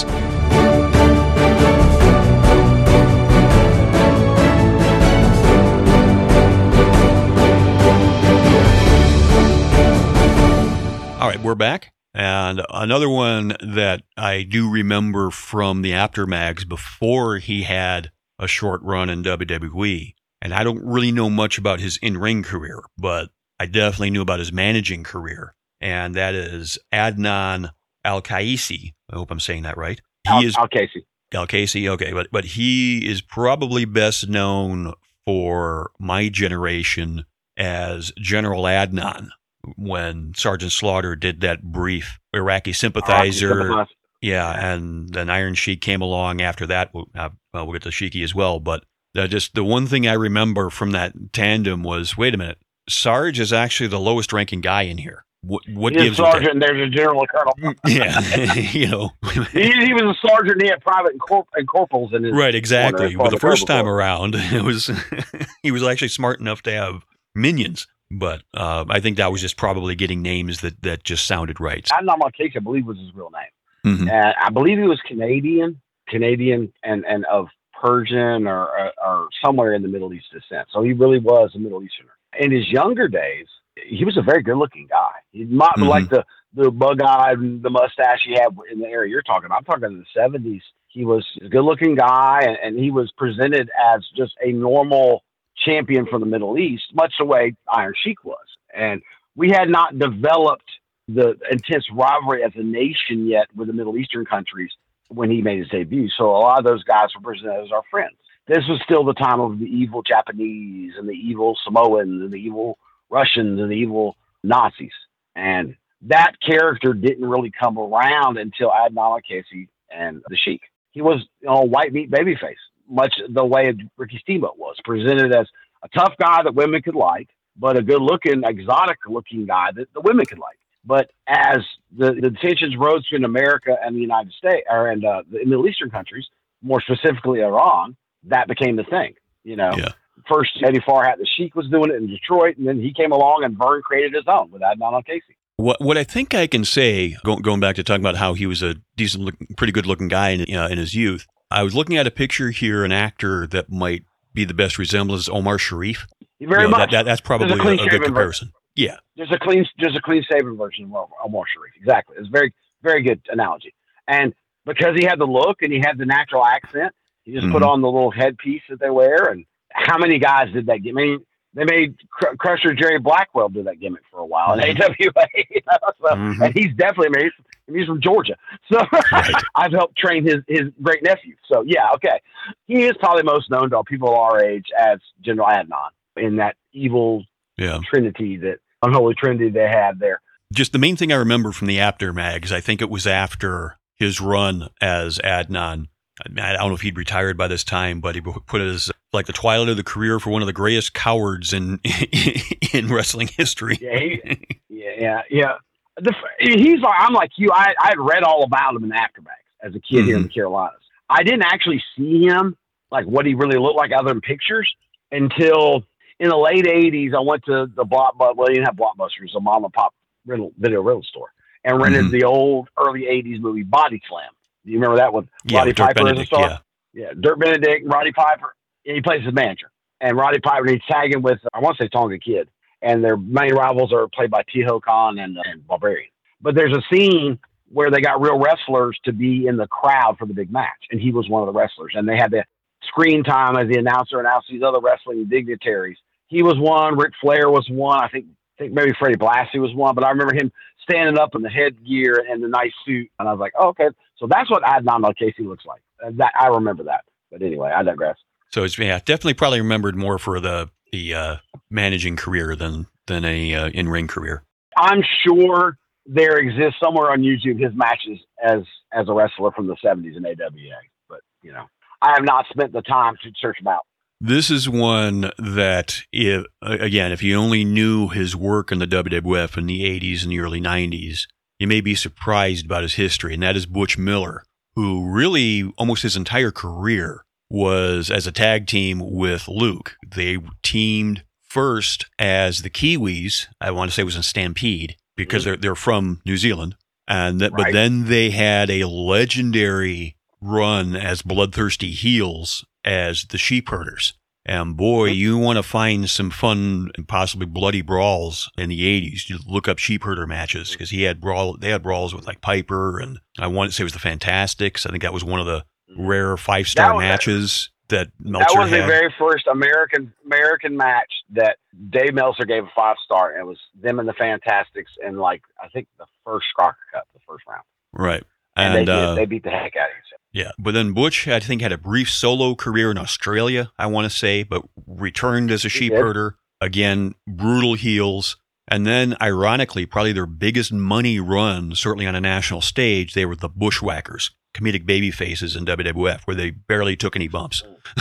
All right, we're back. And another one that I do remember from the Aftermags before he had a short run in W W E. And I don't really know much about his in-ring career, but I definitely knew about his managing career. And that is Adnan Al-Kaisi. I hope I'm saying that right. He Al- is Al-Kaisi. Al-Kaisi, okay. But, but he is probably best known for my generation as General Adnan when Sergeant Slaughter did that brief Iraqi sympathizer. Iraqi Yeah, and then Iron Sheik came along after that. We'll, uh, we'll get to Sheiky as well. But uh, just the one thing I remember from that tandem was, wait a minute, Sarge is actually the lowest ranking guy in here. What, what He's gives a sergeant, and there's a general and colonel. Yeah, you know. he, he was a sergeant, and he had private and, corp- and corporals in his Right, exactly. corner, But the first time corps. around, it was he was actually smart enough to have minions. But uh, I think that was just probably getting names that, that just sounded right. Adnan Al-Kaisi, I believe, was his real name. Mm-hmm. And I believe he was Canadian, Canadian, and, and of Persian or, or or somewhere in the Middle East descent. So he really was a Middle Easterner. In his younger days, he was a very good-looking guy. He not Mm-hmm. like the the bug-eyed, the mustache he had in the area you're talking about. I'm talking in the seventies. He was a good-looking guy, and, and he was presented as just a normal champion from the Middle East, much the way Iron Sheik was. And we had not developed the intense rivalry as a nation yet with the Middle Eastern countries when he made his debut. So a lot of those guys were presented as our friends. This was still the time of the evil Japanese and the evil Samoans and the evil Russians and the evil Nazis. And that character didn't really come around until Adnan Al-Kaisi and the Sheik. He was, you know, white meat babyface, much the way Ricky Steamboat was, presented as a tough guy that women could like, but a good-looking, exotic-looking guy that the women could like. But as the, the tensions rose between America and the United States, or and uh, the Middle Eastern countries, more specifically Iran, that became the thing. You know, Yeah. first Eddie Farhat, the Sheik, was doing it in Detroit, and then he came along and Vern created his own with Adnan Al-Kaisi. What what I think I can say, go, going back to talking about how he was a decent, look, pretty good looking guy in, uh, in his youth, I was looking at a picture here, an actor that might be the best resemblance, Omar Sharif. Very You know, much. That, that, that's probably There's a, a clean a good shaven comparison. Yeah. There's a clean, there's a clean shaven version of Omar Sharif. Exactly. It's a very, very good analogy. And because he had the look and he had the natural accent, he just Mhm. put on the little headpiece that they wear. And how many guys did that? I mean, they made Cr- Crusher Jerry Blackwell do that gimmick for a while in Mhm. A W A. You know? So, Mhm. And he's definitely made. He's from Georgia, so Right. I've helped train his his great nephew. So yeah, okay, he is probably most known to people our age as General Adnan in that evil Yeah. trinity, that unholy trinity they had there. Just the main thing I remember from the After Mags, I think it was after his run as Adnan. I mean, I don't know if he'd retired by this time, but he put it as like the twilight of the career for one of the greatest cowards in in wrestling history. Yeah, he, yeah, yeah, yeah. The, he's like, I'm like you. I I had read all about him in Afterbacks as a kid here in the Carolinas. I didn't actually see him like what he really looked like other than pictures until in the late eighties. I went to the block, well, you didn't have Blockbusters, a mom and pop rental, video rental store, and rented Mhm. the old early eighties movie Body Slam. Do you remember that one? Yeah, Roddy with Dirk Piper as a Benedict, star. yeah. Yeah, Dirk Benedict, and Roddy Piper. And he plays his manager. And Roddy Piper, he's tagging with, I want to say Tonga Kid. And their main rivals are played by T-Ho Khan and, uh, and Barbarian. But there's a scene where they got real wrestlers to be in the crowd for the big match. And he was one of the wrestlers. And they had the screen time as the announcer announced these other wrestling dignitaries. He was one. Ric Flair was one. I think I think maybe Freddie Blassie was one. But I remember him standing up in the headgear and the nice suit. And I was like, oh, okay. So that's what Adnan Al-Kaisi looks like. And that, I remember that. But anyway, I digress. So it's yeah, definitely probably remembered more for the the uh, managing career than than a uh, in-ring career. I'm sure there exists somewhere on YouTube his matches as as a wrestler from the seventies in A W A, but you know, I have not spent the time to search them out. This is one that, if, again, if you only knew his work in the W W F in the eighties and the early nineties, you may be surprised about his history, and that is Butch Miller, who really almost his entire career was as a tag team with Luke. They teamed first as the Kiwis. I want to say it was in Stampede because they're they're from New Zealand, and that, Right. but then they had a legendary run as bloodthirsty heels as the Sheepherders. And boy, you want to find some fun and possibly bloody brawls in the eighties. You look up Sheepherder matches because he had brawl. They had brawls with like Piper, and I want to say it was the Fantastics. I think that was one of the rare five star That was- matches that Meltzer That was had. the very first American American match that Dave Meltzer gave a five star. And it was them and the Fantastics in like I think the first Crocker Cup, the first round. Right. And, And, they, did, uh, they beat the heck out of each other. yeah, but then Butch, I think, had a brief solo career in Australia, I want to say, but returned as a He sheep did. herder. Again, brutal heels. And then, ironically, probably their biggest money run, certainly on a national stage, they were the Bushwhackers, comedic baby faces in W W F, where they barely took any bumps.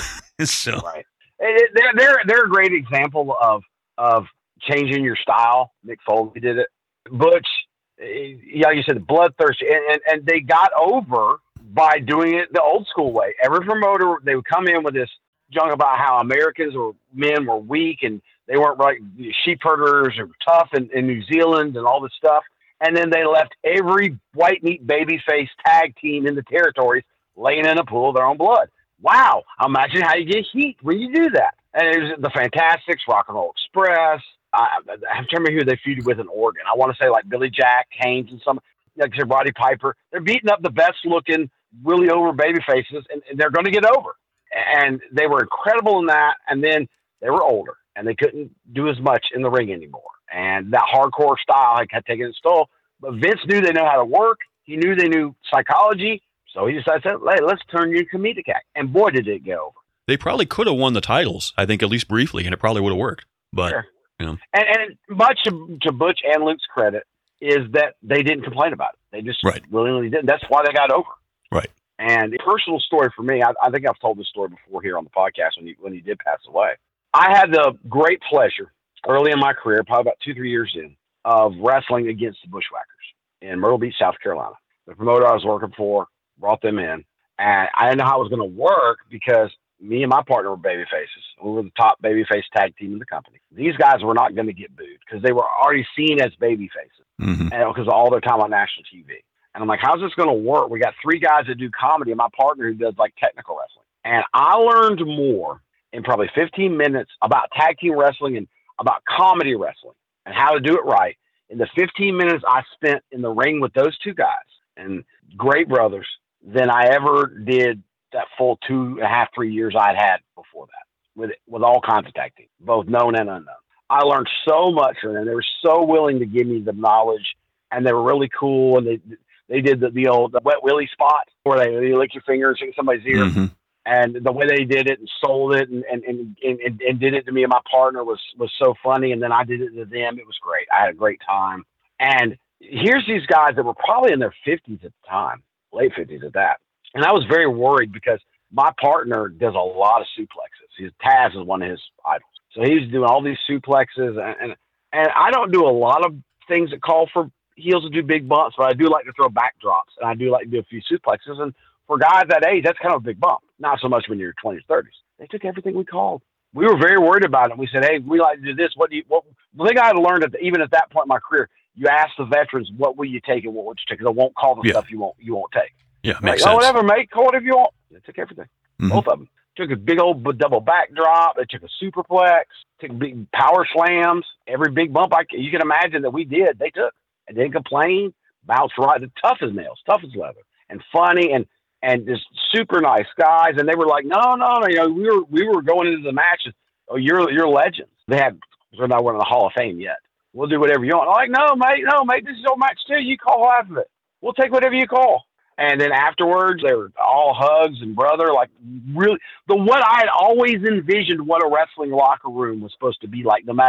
so, Right. It- it- They're, they're, they're a great example of of changing your style. Mick Foley did it. Butch, eh, yeah, you said bloodthirsty, and, and, and they got over by doing it the old school way. Every promoter, they would come in with this junk about how Americans or men were weak and they weren't right. Sheep herders are tough in, in New Zealand and all this stuff. And then they left every white meat babyface tag team in the territories laying in a pool of their own blood. Wow. Imagine how you get heat when you do that. And it was the Fantastics, Rock and Roll Express. I, I have to remember who they feuded with in Oregon. I want to say like Billy Jack, Haynes, and some, like I said, Roddy Piper. They're beating up the best looking, really over baby faces, and, and they're going to get over. And they were incredible in that. And then they were older and they couldn't do as much in the ring anymore. And that hardcore style had taken its toll. But Vince knew they know how to work. He knew they knew psychology. So he decided, hey, let's turn you comedic act. And boy, did it go over. they probably could have won the titles, I think, at least briefly, and it probably would have worked. But, Sure. you know. And, and much to, to Butch and Luke's credit is that they didn't complain about it. They just Right. willingly didn't. That's why they got over. Right. And a personal story for me, I, I think I've told this story before here on the podcast when he, when he did pass away. I had the great pleasure early in my career, probably about two, three years in, of wrestling against the Bushwhackers in Myrtle Beach, South Carolina. The promoter I was working for brought them in, and I didn't know how it was going to work because me and my partner were baby faces. We were the top babyface tag team in the company. These guys were not going to get booed because they were already seen as baby faces Mm-hmm. and because of all their time on national T V. And I'm like, how's this going to work? We got three guys that do comedy and my partner who does like technical wrestling. And I learned more in probably fifteen minutes about tag team wrestling and about comedy wrestling and how to do it right in the fifteen minutes I spent in the ring with those two guys and great brothers than I ever did that full two and a half, three years I'd had before that with with all kinds of tag teams, both known and unknown. I learned so much from them. They were so willing to give me the knowledge, and they were really cool. And they they did the, the old the wet willy spot where they, they lick your fingers in somebody's ear. Mm-hmm. And the way they did it and sold it and, and, and, and, and did it to me and my partner was, was so funny. And then I did it to them. It was great. I had a great time. And here's these guys that were probably in their fifties at the time, late fifties at that. And I was very worried because my partner does a lot of suplexes. His Taz is one of his idols. So he's doing all these suplexes. And, and, and I don't do a lot of things that call for heels to do big bumps, but I do like to throw backdrops. And I do like to do a few suplexes. And for guys that age, that's kind of a big bump. Not so much when you're twenties, thirties. They took everything we called. We were very worried about it. We said, hey, we like to do this. What do you, what, the thing I had learned, at the, even at that point in my career, you ask the veterans, what will you take and what would you take? Because I won't call the Yeah. stuff you won't, you won't take. Yeah, Like, makes oh, sense. whatever, mate. Call whatever you want. They took everything. Mhm. Both of them. Took a big old b- double backdrop. They took a superplex. Took big power slams. Every big bump I c- you can imagine that we did, they took. And didn't complain. Bounced right. The tough as nails. Tough as leather. And funny and and just super nice guys. And they were like, no, no, no. You know, we were we were going into the matches. Oh, you're you're legends. They had they're not in the Hall of Fame yet. We'll do whatever you want. I'm like, no, mate, no, mate. This is your match too. You call half of it. We'll take whatever you call. And then afterwards, they were all hugs and brother, like really the what I had always envisioned what a wrestling locker room was supposed to be like, no matter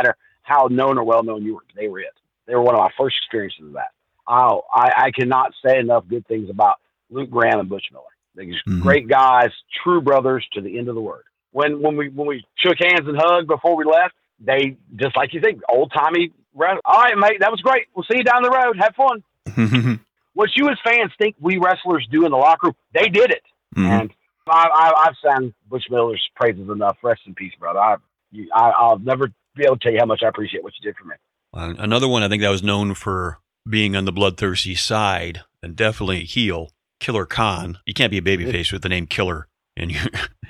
how known or well known you were. They were it. They were one of my first experiences of that. Oh, I, I cannot say enough good things about Luke Graham and Butch Miller. They're mm-hmm. great guys, true brothers to the end of the word. When when we when we shook hands and hugged before we left, they just like you think, old timey. All right, mate, that was great. We'll see you down the road. Have fun. What you as fans think we wrestlers do in the locker room, they did it. Mm-hmm. And I, I, I've sang Butch Miller's praises enough. Rest in peace, brother. I, you, I, I'll never be able to tell you how much I appreciate what you did for me. Uh, another one I think that was known for being on the bloodthirsty side and definitely a heel, Killer Khan. You can't be a babyface with the name Killer. And you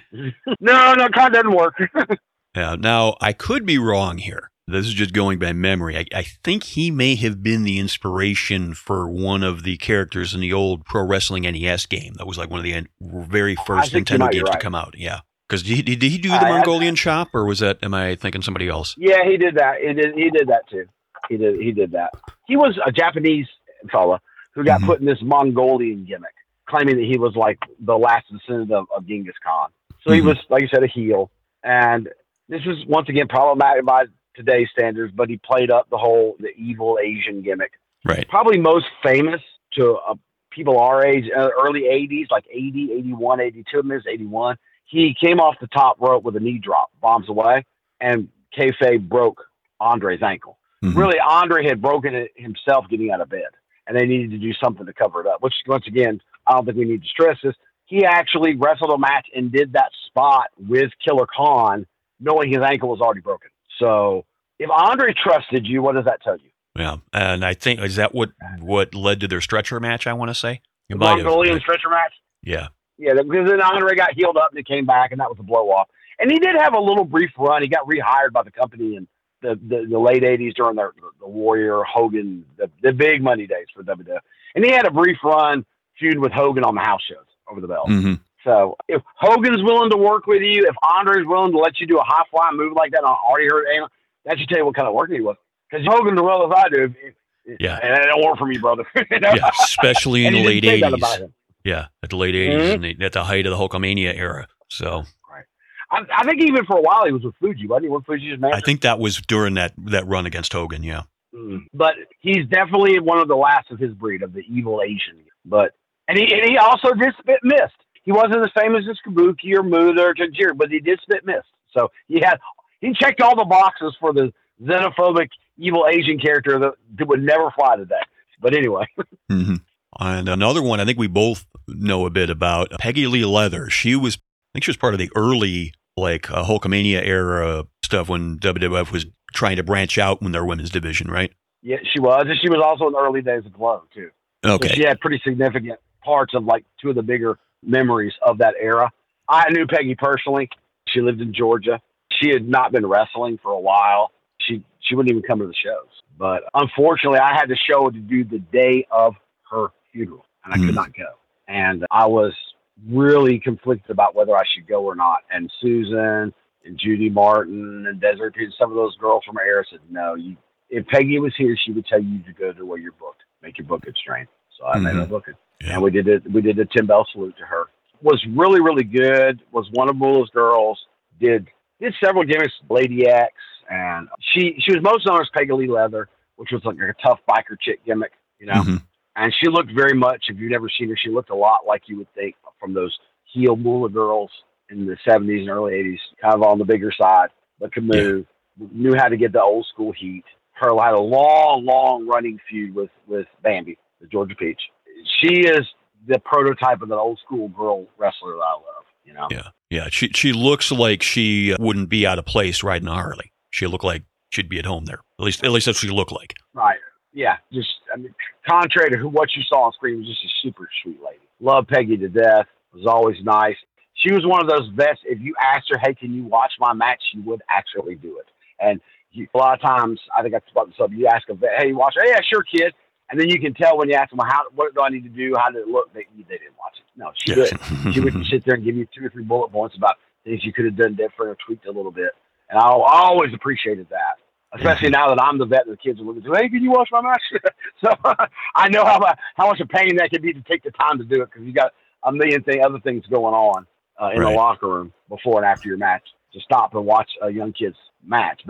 no, no, Khan doesn't work. Yeah. Now, I could be wrong here. This is just going by memory. I, I think he may have been the inspiration for one of the characters in the old Pro Wrestling N E S game. That was like one of the very first Nintendo games right. to come out. Yeah. Because did, did he do the uh, Mongolian Chop, or was that, am I thinking somebody else? Yeah, he did that. He did He did that too. He did He did that. He was a Japanese fella who got mm-hmm. put in this Mongolian gimmick, claiming that he was like the last descendant of, of Genghis Khan. So mm-hmm. he was, like you said, a heel. And this is, once again, problematic by today's standards, but he played up the whole, the evil Asian gimmick. Right. Probably most famous to uh, people our age, uh, early eighties, like eighty, eighty-one, eighty-two, maybe eighty-one. He came off the top rope with a knee drop, bombs away, and kayfabe broke Andre's ankle. Mm-hmm. Really, Andre had broken it himself getting out of bed, and they needed to do something to cover it up, which, once again, I don't think we need to stress this. He actually wrestled a match and did that spot with Killer Khan, knowing his ankle was already broken. So if Andre trusted you, what does that tell you? Yeah, and I think, is that what, what led to their stretcher match, I want to say? The Mongolian stretcher match? Yeah. Yeah, because then Andre got healed up and it came back, and that was a blow-off. And he did have a little brief run. He got rehired by the company in the, the, the late eighties during the, the Warrior, Hogan, the, the big money days for W W F. And he had a brief run feud with Hogan on the house shows over the belt. Mm-hmm. So if Hogan's willing to work with you, if Andre's willing to let you do a high-fly move like that on already heard angle, that should tell you what kind of worker he was. Because Hogan, as well as I do, yeah, and it don't work for me, brother. You know? Yeah, especially in the late eighties. Yeah, at the late eighties, mm-hmm. and at the height of the Hulkamania era. So, right. I, I think even for a while he was with Fuji, wasn't he? With Fuji's manager? I think that was during that, that run against Hogan. Yeah, mm. But he's definitely one of the last of his breed, of the evil Asian. But and he and he also did spit mist. He wasn't as famous as Kabuki or Muda or Tajiri, but he did spit mist. So he had he checked all the boxes for the xenophobic evil Asian character that, that would never fly today. But anyway. Mm-hmm. And another one I think we both know a bit about, Peggy Lee Leather. She was, I think she was part of the early, like, uh, Hulkamania era stuff when W W F was trying to branch out in their women's division, right? Yeah, she was. And she was also in the early days of Glow, too. Okay. So she had pretty significant parts of, like, two of the bigger memories of that era. I knew Peggy personally. She lived in Georgia. She had not been wrestling for a while. She she wouldn't even come to the shows. But unfortunately, I had the show to do the day of her funeral, and I mm. could not go. And I was really conflicted about whether I should go or not. And Susan and Judy Martin and Desiree Peterson, some of those girls from our era said, no, you, if Peggy was here, she would tell you to go to where you're booked. Make your booking straight. So I mm-hmm. made her booking. Yeah. And we did it. We did a Tim Bell salute to her. Was really, really good. Was one of Moolah's girls. Did did several gimmicks, Lady X. And she, she was most known as Peggy Lee Leather, which was like a tough biker chick gimmick, you know. Mm-hmm. And she looked very much, if you've never seen her, she looked a lot like you would think from those heel Moolah girls in the seventies and early eighties, kind of on the bigger side, but could move, yeah. knew how to get the old school heat. Her had a long, long running feud with, with Bambi, the Georgia Peach. She is the prototype of the old school girl wrestler that I love, you know? Yeah. Yeah. She, she looks like she wouldn't be out of place riding a Harley. She looked like she'd be at home there. At least, at least that's what she looked like. Right. Yeah. Just, I mean, contrary to who, what you saw on screen, was just a super sweet lady. Loved Peggy to death. Was always nice. She was one of those vets. If you asked her, hey, can you watch my match? She would actually do it. And you, a lot of times, I think I brought this up. You ask a vet, hey, you watch it? Hey, yeah, sure, kid. And then you can tell when you ask them, how, what do I need to do? How did it look? They, they didn't watch it. No, she yes. did. She would sit there and give you two or three bullet points about things you could have done different or tweaked a little bit. And I, I always appreciated that, especially now that I'm the vet and the kids are looking at, hey, can you watch my match? So I know how, how much a pain that can be to take the time to do it, because you got a million thing, other things going on uh, in right. the locker room before and after your match to stop and watch a young kid's match. But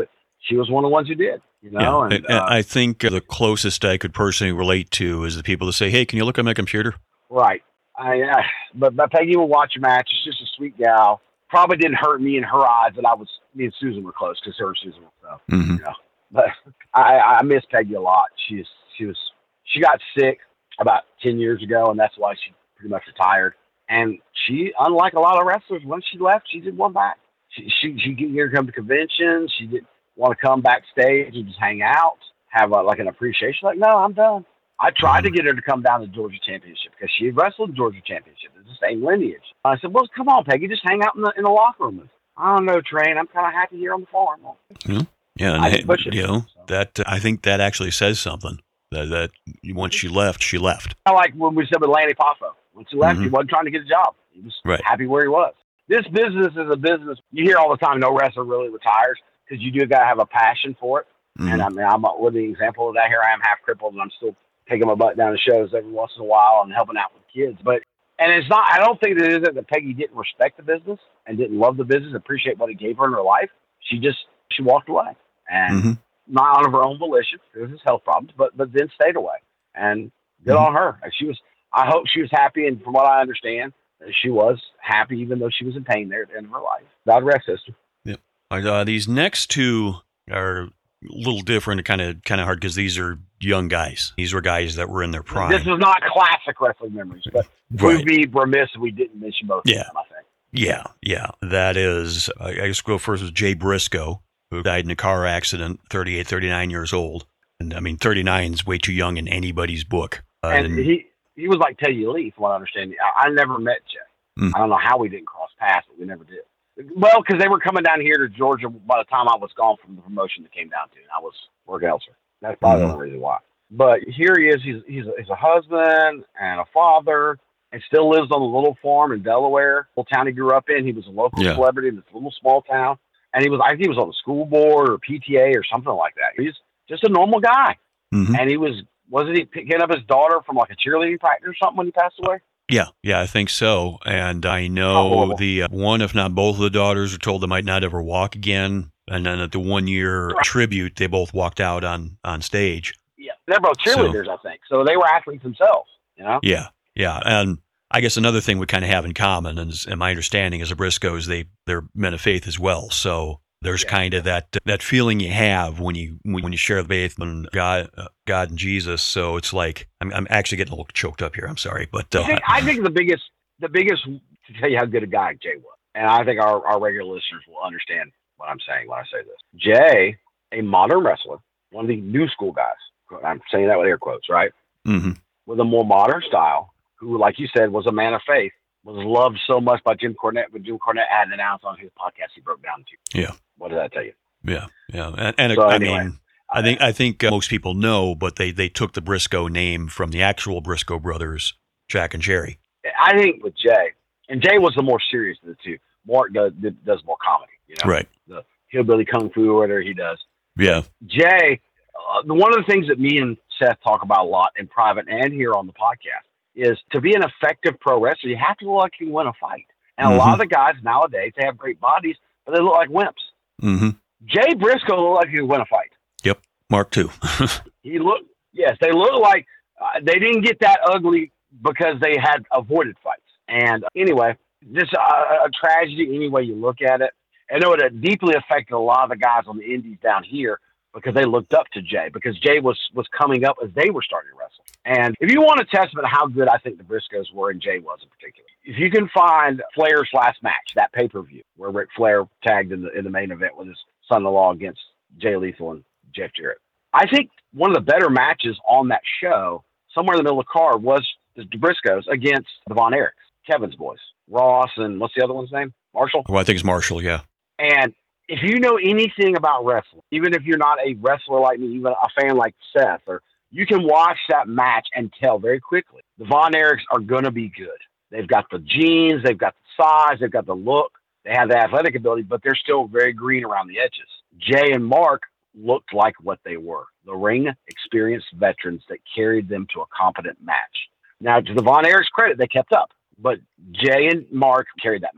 she was one of the ones who did. You know, yeah. and I, uh, I think the closest I could personally relate to is the people that say, "Hey, can you look at my computer?" right. I, uh, but, but Peggy would watch a match. She's just a sweet gal. Probably didn't hurt me in her eyes that I was, me and Susan were close because her and Susan were so, Mm-hmm. you know. But I, I miss Peggy a lot. She's, she was, she got sick about ten years ago, and that's why she pretty much retired. And she, unlike a lot of wrestlers, when she left, she didn't want back. She, she, she didn't get to come to conventions. She didn't want to come backstage and just hang out, have a, like an appreciation. Like, no, I'm done. I tried to get her to come down to Georgia Championship because she had wrestled the Georgia Championship. It's the same lineage. I said, well, come on, Peggy, just hang out in the in the locker room. I don't know, Train. I'm kind of happy here on the farm. Yeah, yeah, and I hey, didn't push it, you know so. that uh, I think that actually says something. That, that once she left, she left. I like when we said with Lanny Poffo. When he left, Mhm. he wasn't trying to get a job. He was Right. happy where he was. This business is a business. You hear all the time, no wrestler really retires because you do got to have a passion for it. Mhm. And I mean, I'm a living example of that. Here I am, half crippled, and I'm still taking my butt down to shows every once in a while and helping out with kids. But and it's not. I don't think that it is that Peggy didn't respect the business and didn't love the business, appreciate what it gave her in her life. She just she walked away, and Mhm. not out of her own volition. It was his health problems, but but then stayed away. And good Mhm. on her. And she was. I hope she was happy, and from what I understand, she was happy, even though she was in pain there at the end of her life. God rest sister. Yep. Uh, these next two are a little different, kind of kind of hard because these are young guys. These were guys that were in their prime. This is not classic wrestling memories, but Right. we'd be remiss if we didn't mention both Yeah. of them, I think. Yeah, yeah. That is, I I guess go first with Jay Briscoe, who died in a car accident, thirty-eight, thirty-nine years old. And I mean, thirty-nine is way too young in anybody's book. Uh, And he, he was like Teddy Lee, from what I understand. I, I never met Jay. Mm. I don't know how we didn't cross paths, but we never did. Well, because they were coming down here to Georgia by the time I was gone from the promotion that came down to, and I was working elsewhere. That's probably Mhm. the only reason why. But here he is. He's he's a, he's a husband and a father, and still lives on a little farm in Delaware, little town he grew up in. He was a local Yeah. celebrity in this little small town, and he was I think he was on the school board or P T A or something like that. He's just a normal guy, Mhm. and he was wasn't he picking up his daughter from like a cheerleading practice or something when he passed away? Yeah, yeah, I think so. And I How know horrible. the uh, one, if not both of the daughters, were told they might not ever walk again. And then at the one year Right. tribute, they both walked out on, on stage. Yeah, they're both cheerleaders, I think. So they were athletes themselves, you know. Yeah, yeah. And I guess another thing we kind of have in common, and, and my understanding is the Briscoes, they, they're men of faith as well. So there's Yeah. kind of that that feeling you have when you when you share the faith in God, uh, God and Jesus. So it's like, I'm, I'm actually getting a little choked up here. I'm sorry. But uh, I think, I think the biggest, the biggest to tell you how good a guy Jay was, and I think our, our regular listeners will understand what I'm saying when I say this. Jay, a modern wrestler, one of the new school guys. I'm saying that with air quotes, right? mhm. With a more modern style, who, like you said, was a man of faith, was loved so much by Jim Cornette. When Jim Cornette had an announce on his podcast, he broke down to. Yeah. What did that tell you? Yeah, yeah, and, and So I anyway, mean, I think I think uh, most people know, but they they took the Briscoe name from the actual Briscoe brothers, Jack and Jerry. I think with Jay, and Jay was the more serious of the two. Mark does, does more comedy, you know, Right. the hillbilly kung fu or whatever he does. Yeah. Jay, uh, one of the things that me and Seth talk about a lot in private and here on the podcast is to be an effective pro wrestler, you have to look like you can win a fight. And a lot of the guys nowadays, they have great bodies, but they look like wimps. Mm-hmm. Jay Briscoe looked like he could win a fight. Yep. Mark too. He looked, yes, they look like uh, they didn't get that ugly because they had avoided fights. And anyway, just a, a tragedy any way you look at it. I know it deeply affected a lot of the guys on the indies down here because they looked up to Jay, because Jay was, was coming up as they were starting to wrestle. And if you want a testament of how good I think the Briscoes were, and Jay was in particular, if you can find Flair's last match, that pay-per-view, where Ric Flair tagged in the in the main event with his son-in-law against Jay Lethal and Jeff Jarrett, I think one of the better matches on that show, somewhere in the middle of the card, was the Briscoes against the Von Erichs, Kevin's boys, Ross, and what's the other one's name? Marshall? Well, I think it's Marshall. Yeah. And if you know anything about wrestling, even if you're not a wrestler like me, even a fan like Seth, or you can watch that match and tell very quickly the Von Erichs are going to be good. They've got the genes, they've got the size, they've got the look, they have the athletic ability, but they're still very green around the edges. Jay and Mark looked like what they were, the ring experienced veterans that carried them to a competent match. Now, to the Von Erichs' credit, they kept up, but Jay and Mark carried that match.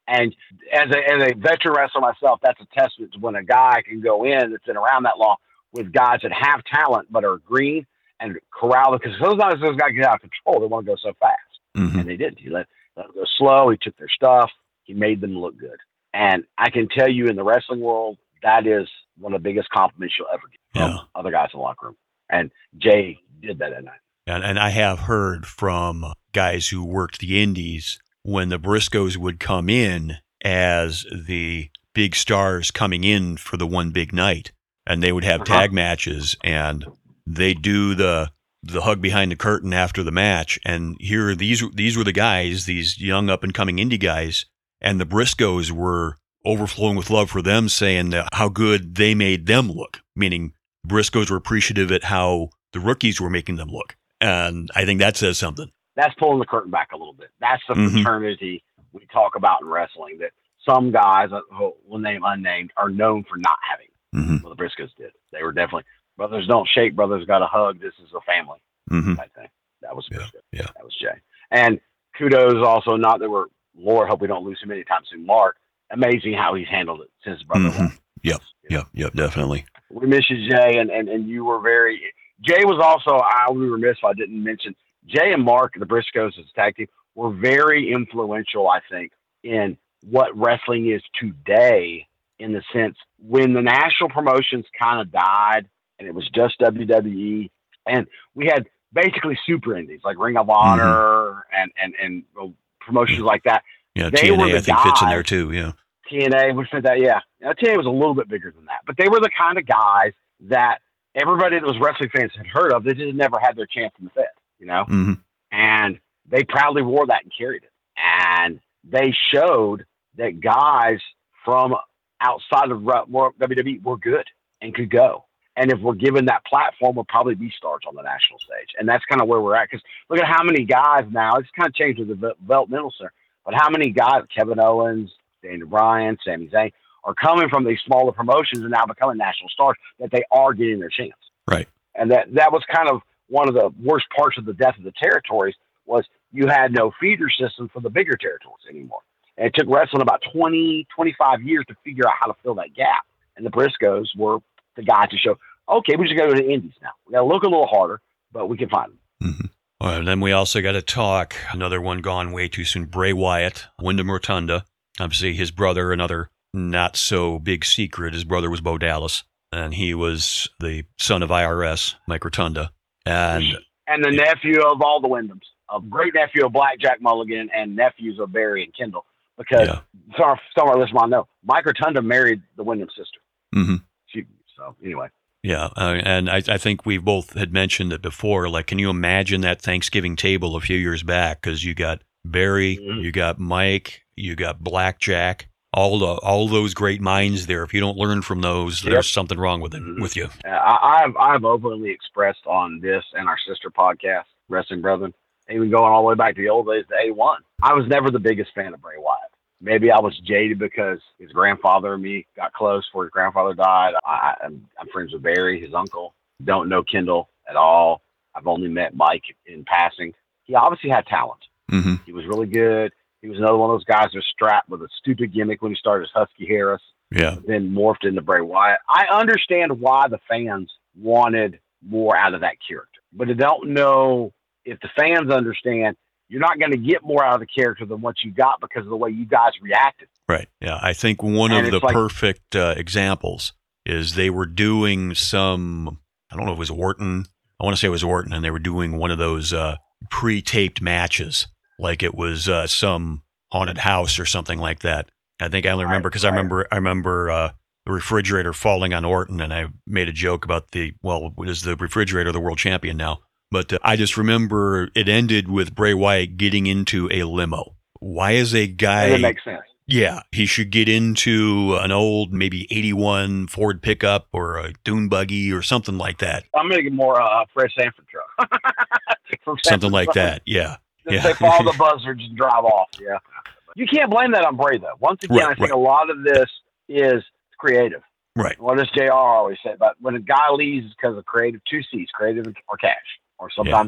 And as a, as a veteran wrestler myself, that's a testament to when a guy can go in that's been around that long with guys that have talent but are green and corral them. Because sometimes those guys get out of control. They want to go so fast. Mm-hmm. And they didn't. He let, let them go slow. He took their stuff. He made them look good. And I can tell you in the wrestling world, that is one of the biggest compliments you'll ever get from yeah. other guys in the locker room. And Jay did that at night. And, and I have heard from guys who worked the indies when the Briscoes would come in as the big stars coming in for the one big night, and they would have uh-huh. tag matches, and they do the the hug behind the curtain after the match. And here, these these were the guys, these young up and coming indie guys, and the Briscoes were overflowing with love for them, saying that how good they made them look. Meaning, Briscoes were appreciative at how the rookies were making them look, and I think that says something. That's pulling the curtain back a little bit. That's the mm-hmm. fraternity we talk about in wrestling, that some guys, we'll name unnamed, are known for not having. Mm-hmm. Well, the Briscoes did. They were definitely, brothers don't shake, brothers got a hug. This is a family mm-hmm. type thing. That was yeah. Briscoe. Yeah. That was Jay. And kudos also, not that we're, Lord, hope we don't lose him anytime soon, Mark. Amazing how he's handled it since his brother mm-hmm. left. Yep, yep, yep, definitely. We miss you, Jay, and, and, and you were very, Jay was also, I would be remiss if I didn't mention, Jay and Mark, the Briscoes as a tag team, were very influential, I think, in what wrestling is today, in the sense when the national promotions kind of died and it was just W W E, and we had basically super indies like Ring of Honor mm-hmm. and, and, and well, promotions like that. Yeah, they T N A were the I think guys, fits in there too, yeah. T N A, which fit that, yeah. Now, T N A was a little bit bigger than that, but they were the kind of guys that everybody that was wrestling fans had heard of. They just never had their chance in the Fed. You know, mm-hmm. and they proudly wore that and carried it. And they showed that guys from outside of W W E were good and could go. And if we're given that platform, we'll probably be stars on the national stage. And that's kind of where we're at. Because look at how many guys now, it's kind of changed with the developmental center, but how many guys, Kevin Owens, Daniel Bryan, Sami Zayn, are coming from these smaller promotions and now becoming national stars, that they are getting their chance. Right. And that, that was kind of one of the worst parts of the death of the territories, was you had no feeder system for the bigger territories anymore. And it took wrestling about twenty, twenty-five years to figure out how to fill that gap. And the Briscoes were the guys to show, okay, we just got to go to the indies now. We got to look a little harder, but we can find them. Mm-hmm. Well, and then we also got to talk, another one gone way too soon, Bray Wyatt, Wyndham Rotunda. Obviously his brother, another not so big secret, his brother was Bo Dallas, and he was the son of I R S, Mike Rotunda. And and the nephew of all the Wyndhams, a great nephew of Blackjack Mulligan, and nephews of Barry and Kendall. Because yeah. some, some of our listeners might know, Mike Rotunda married the Wyndham sister. Mm-hmm. She, so anyway. Yeah, uh, and I, I think we both had mentioned it before. Like, can you imagine that Thanksgiving table a few years back? Because you got Barry, mm-hmm. you got Mike, you got Blackjack. All the all those great minds there. If you don't learn from those, yep. there's something wrong with it mm-hmm. with you. Uh, I, I've I've openly expressed on this and our sister podcast, Wrestling Brethren, even going all the way back to the old days to A one. I was never the biggest fan of Bray Wyatt. Maybe I was jaded because his grandfather and me got close before his grandfather died. I, I'm, I'm friends with Barry, his uncle. Don't know Kendall at all. I've only met Mike in passing. He obviously had talent. Mm-hmm. He was really good. He was another one of those guys that was strapped with a stupid gimmick when he started as Husky Harris. Yeah. Then morphed into Bray Wyatt. I understand why the fans wanted more out of that character, but I don't know if the fans understand you're not going to get more out of the character than what you got because of the way you guys reacted. Right. Yeah. I think one and of the like, perfect uh, examples is they were doing some, I don't know if it was Orton. I want to say it was Orton, and they were doing one of those uh, pre-taped matches. Like it was uh, some haunted house or something like that. I think I only remember because right, right. I remember I remember uh, the refrigerator falling on Orton, and I made a joke about the, well, is the refrigerator the world champion now? But uh, I just remember it ended with Bray Wyatt getting into a limo. Why is a guy... That makes sense. Yeah, he should get into an old, maybe eighty-one Ford pickup or a dune buggy or something like that. I'm going to get more uh, Fred Sanford truck. Something like that, yeah. Just yeah. They follow the buzzards and drive off, yeah. You can't blame that on Bray, though. Once again, right, I think right. a lot of this is creative. Right. What does J R always say? But when a guy leaves, it's because of creative, two C's, creative or cash, or sometimes yeah. both.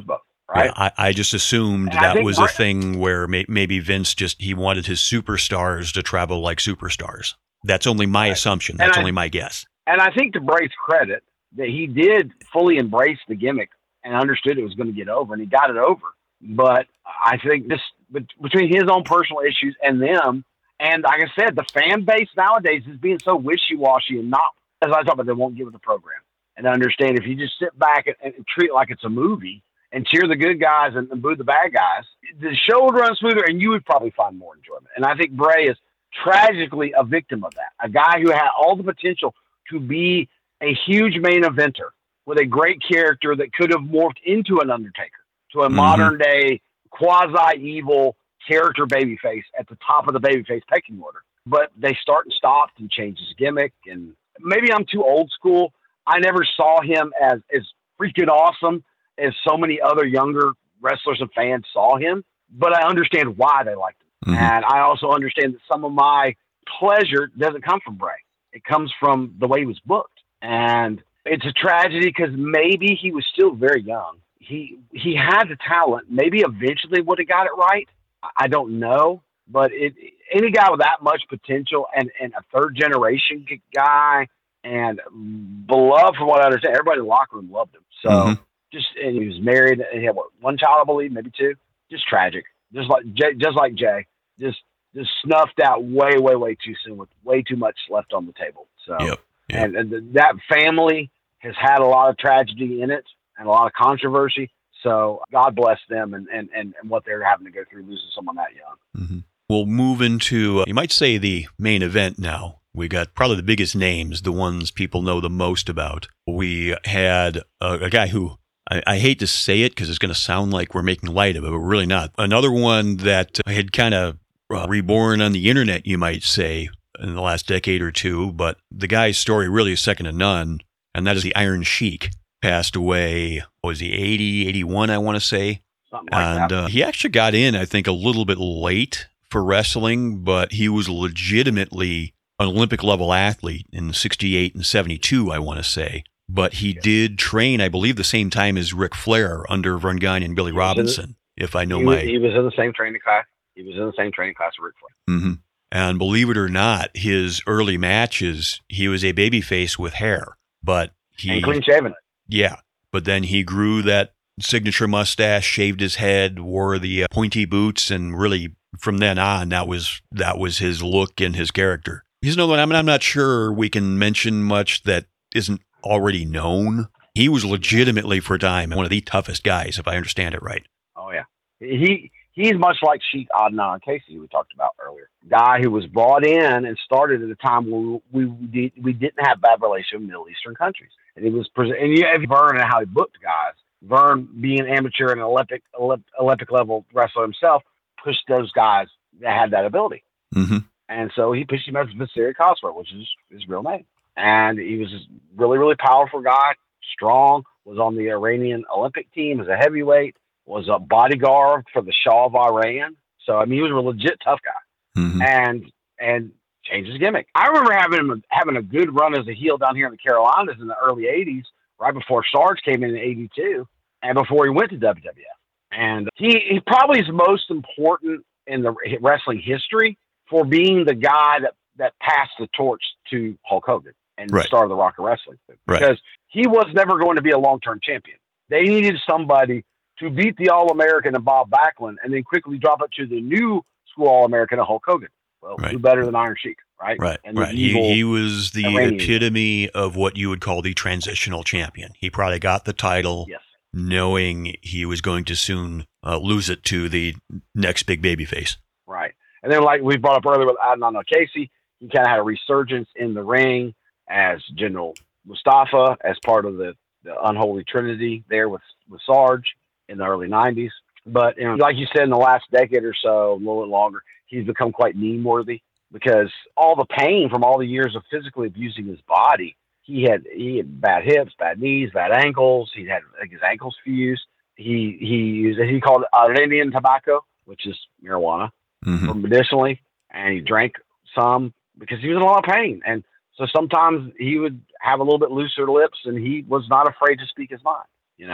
right? Yeah, I, I just assumed And I that think was Bray- a thing where may, maybe Vince just, he wanted his superstars to travel like superstars. That's only my Right. assumption. And That's I- only my guess. And I think to Bray's credit, that he did fully embrace the gimmick and understood it was going to get over, and he got it over. But I think this, between his own personal issues and them, and like I said, the fan base nowadays is being so wishy-washy and not, as I talk about, they won't give it the program. And I understand if you just sit back and, and treat it like it's a movie and cheer the good guys and, and boo the bad guys, the show would run smoother, and you would probably find more enjoyment. And I think Bray is tragically a victim of that. A guy who had all the potential to be a huge main eventer with a great character that could have morphed into an Undertaker, to a Mm-hmm. modern day quasi-evil character babyface at the top of the babyface pecking order. But they start and stopped and changed his gimmick. And maybe I'm too old school. I never saw him as, as freaking awesome as so many other younger wrestlers and fans saw him. But I understand why they liked him. Mm-hmm. And I also understand that some of my pleasure doesn't come from Bray. It comes from the way he was booked. And it's a tragedy because maybe he was still very young. He he had the talent. Maybe eventually would have got it right. I don't know. But it, any guy with that much potential and, and a third generation guy and beloved, from what I understand, everybody in the locker room loved him. So Mhm. just, and he was married and he had what, one child, I believe, maybe two. Just tragic. Just like Jay, just like Jay, just just snuffed out way, way, way too soon with way too much left on the table. So, Yep. Yep. and, and th- that family has had a lot of tragedy in it and a lot of controversy. So God bless them and, and, and, and what they're having to go through losing someone that young. Mm-hmm. We'll move into, uh, you might say, the main event now. We got probably the biggest names, the ones people know the most about. We had a, a guy who, I, I hate to say it because it's going to sound like we're making light of it, but we're really not. Another one that had kind of uh, reborn on the internet, you might say, in the last decade or two, but the guy's story really is second to none, and that is the Iron Sheik. Passed away, what was he, eighty, eighty-one, I want to say. Something like And that. uh, he actually got in, I think, a little bit late for wrestling, but he was legitimately an Olympic level athlete in sixty-eight and seventy-two, I want to say. But he Yeah. did train, I believe, the same time as Ric Flair under Vern Gagne and Billy He was in Robinson, if I know he, my. was, he was in the same training class. He was in the same training class with Ric Flair. hmm And believe it or not, his early matches, he was a babyface with hair, but he. And clean shaven. Yeah, but then he grew that signature mustache, shaved his head, wore the uh, pointy boots, and really from then on, that was that was his look and his character. He's another one. I mean, I'm not sure we can mention much that isn't already known. He was legitimately, for a time, one of the toughest guys, if I understand it right. Oh, yeah. He He's much like Sheik Adnan Casey we talked about earlier. Guy who was brought in and started at a time when we we, did, we didn't have bad relations with Middle Eastern countries. And he was present, and you have Vern and how he booked guys. Vern, being amateur and Olympic Olymp, Olympic level wrestler himself, pushed those guys that had that ability. Mm-hmm. And so he pushed him as Vasily Kosmer, which is his real name. And he was a really, really powerful guy, strong, was on the Iranian Olympic team as a heavyweight, was a bodyguard for the Shah of Iran. So, I mean, he was a legit tough guy. Mm-hmm. And and changed his gimmick. I remember having him having a good run as a heel down here in the Carolinas in the early eighties, right before Sarge came in in eighty-two, and before he went to W W F. And he, he probably is most important in the wrestling history for being the guy that, that passed the torch to Hulk Hogan and Right. the start of the Rock of Wrestling. Right. Because he was never going to be a long-term champion. They needed somebody to beat the All-American and Bob Backlund and then quickly drop it to the new school All-American and Hulk Hogan. Well, Right. who better than Iron Sheik, right? Right, And the right. He, evil he was the Iranian. epitome of what you would call the transitional champion. He probably got the title Yes. knowing he was going to soon uh, lose it to the next big babyface. Right. And then, like we brought up earlier with Adnan Casey, he kind of had a resurgence in the ring as General Mustafa, as part of the, the unholy trinity there with, with Sarge in the early nineties. But you know, like you said, in the last decade or so, a little bit longer, he's become quite meme-worthy because all the pain from all the years of physically abusing his body, he had he had bad hips, bad knees, bad ankles. He had like, his ankles fused. He he used he called it Iranian tobacco, which is marijuana, Mm-hmm. for medicinally, and he drank some because he was in a lot of pain. And so sometimes he would have a little bit looser lips, and he was not afraid to speak his mind, you know.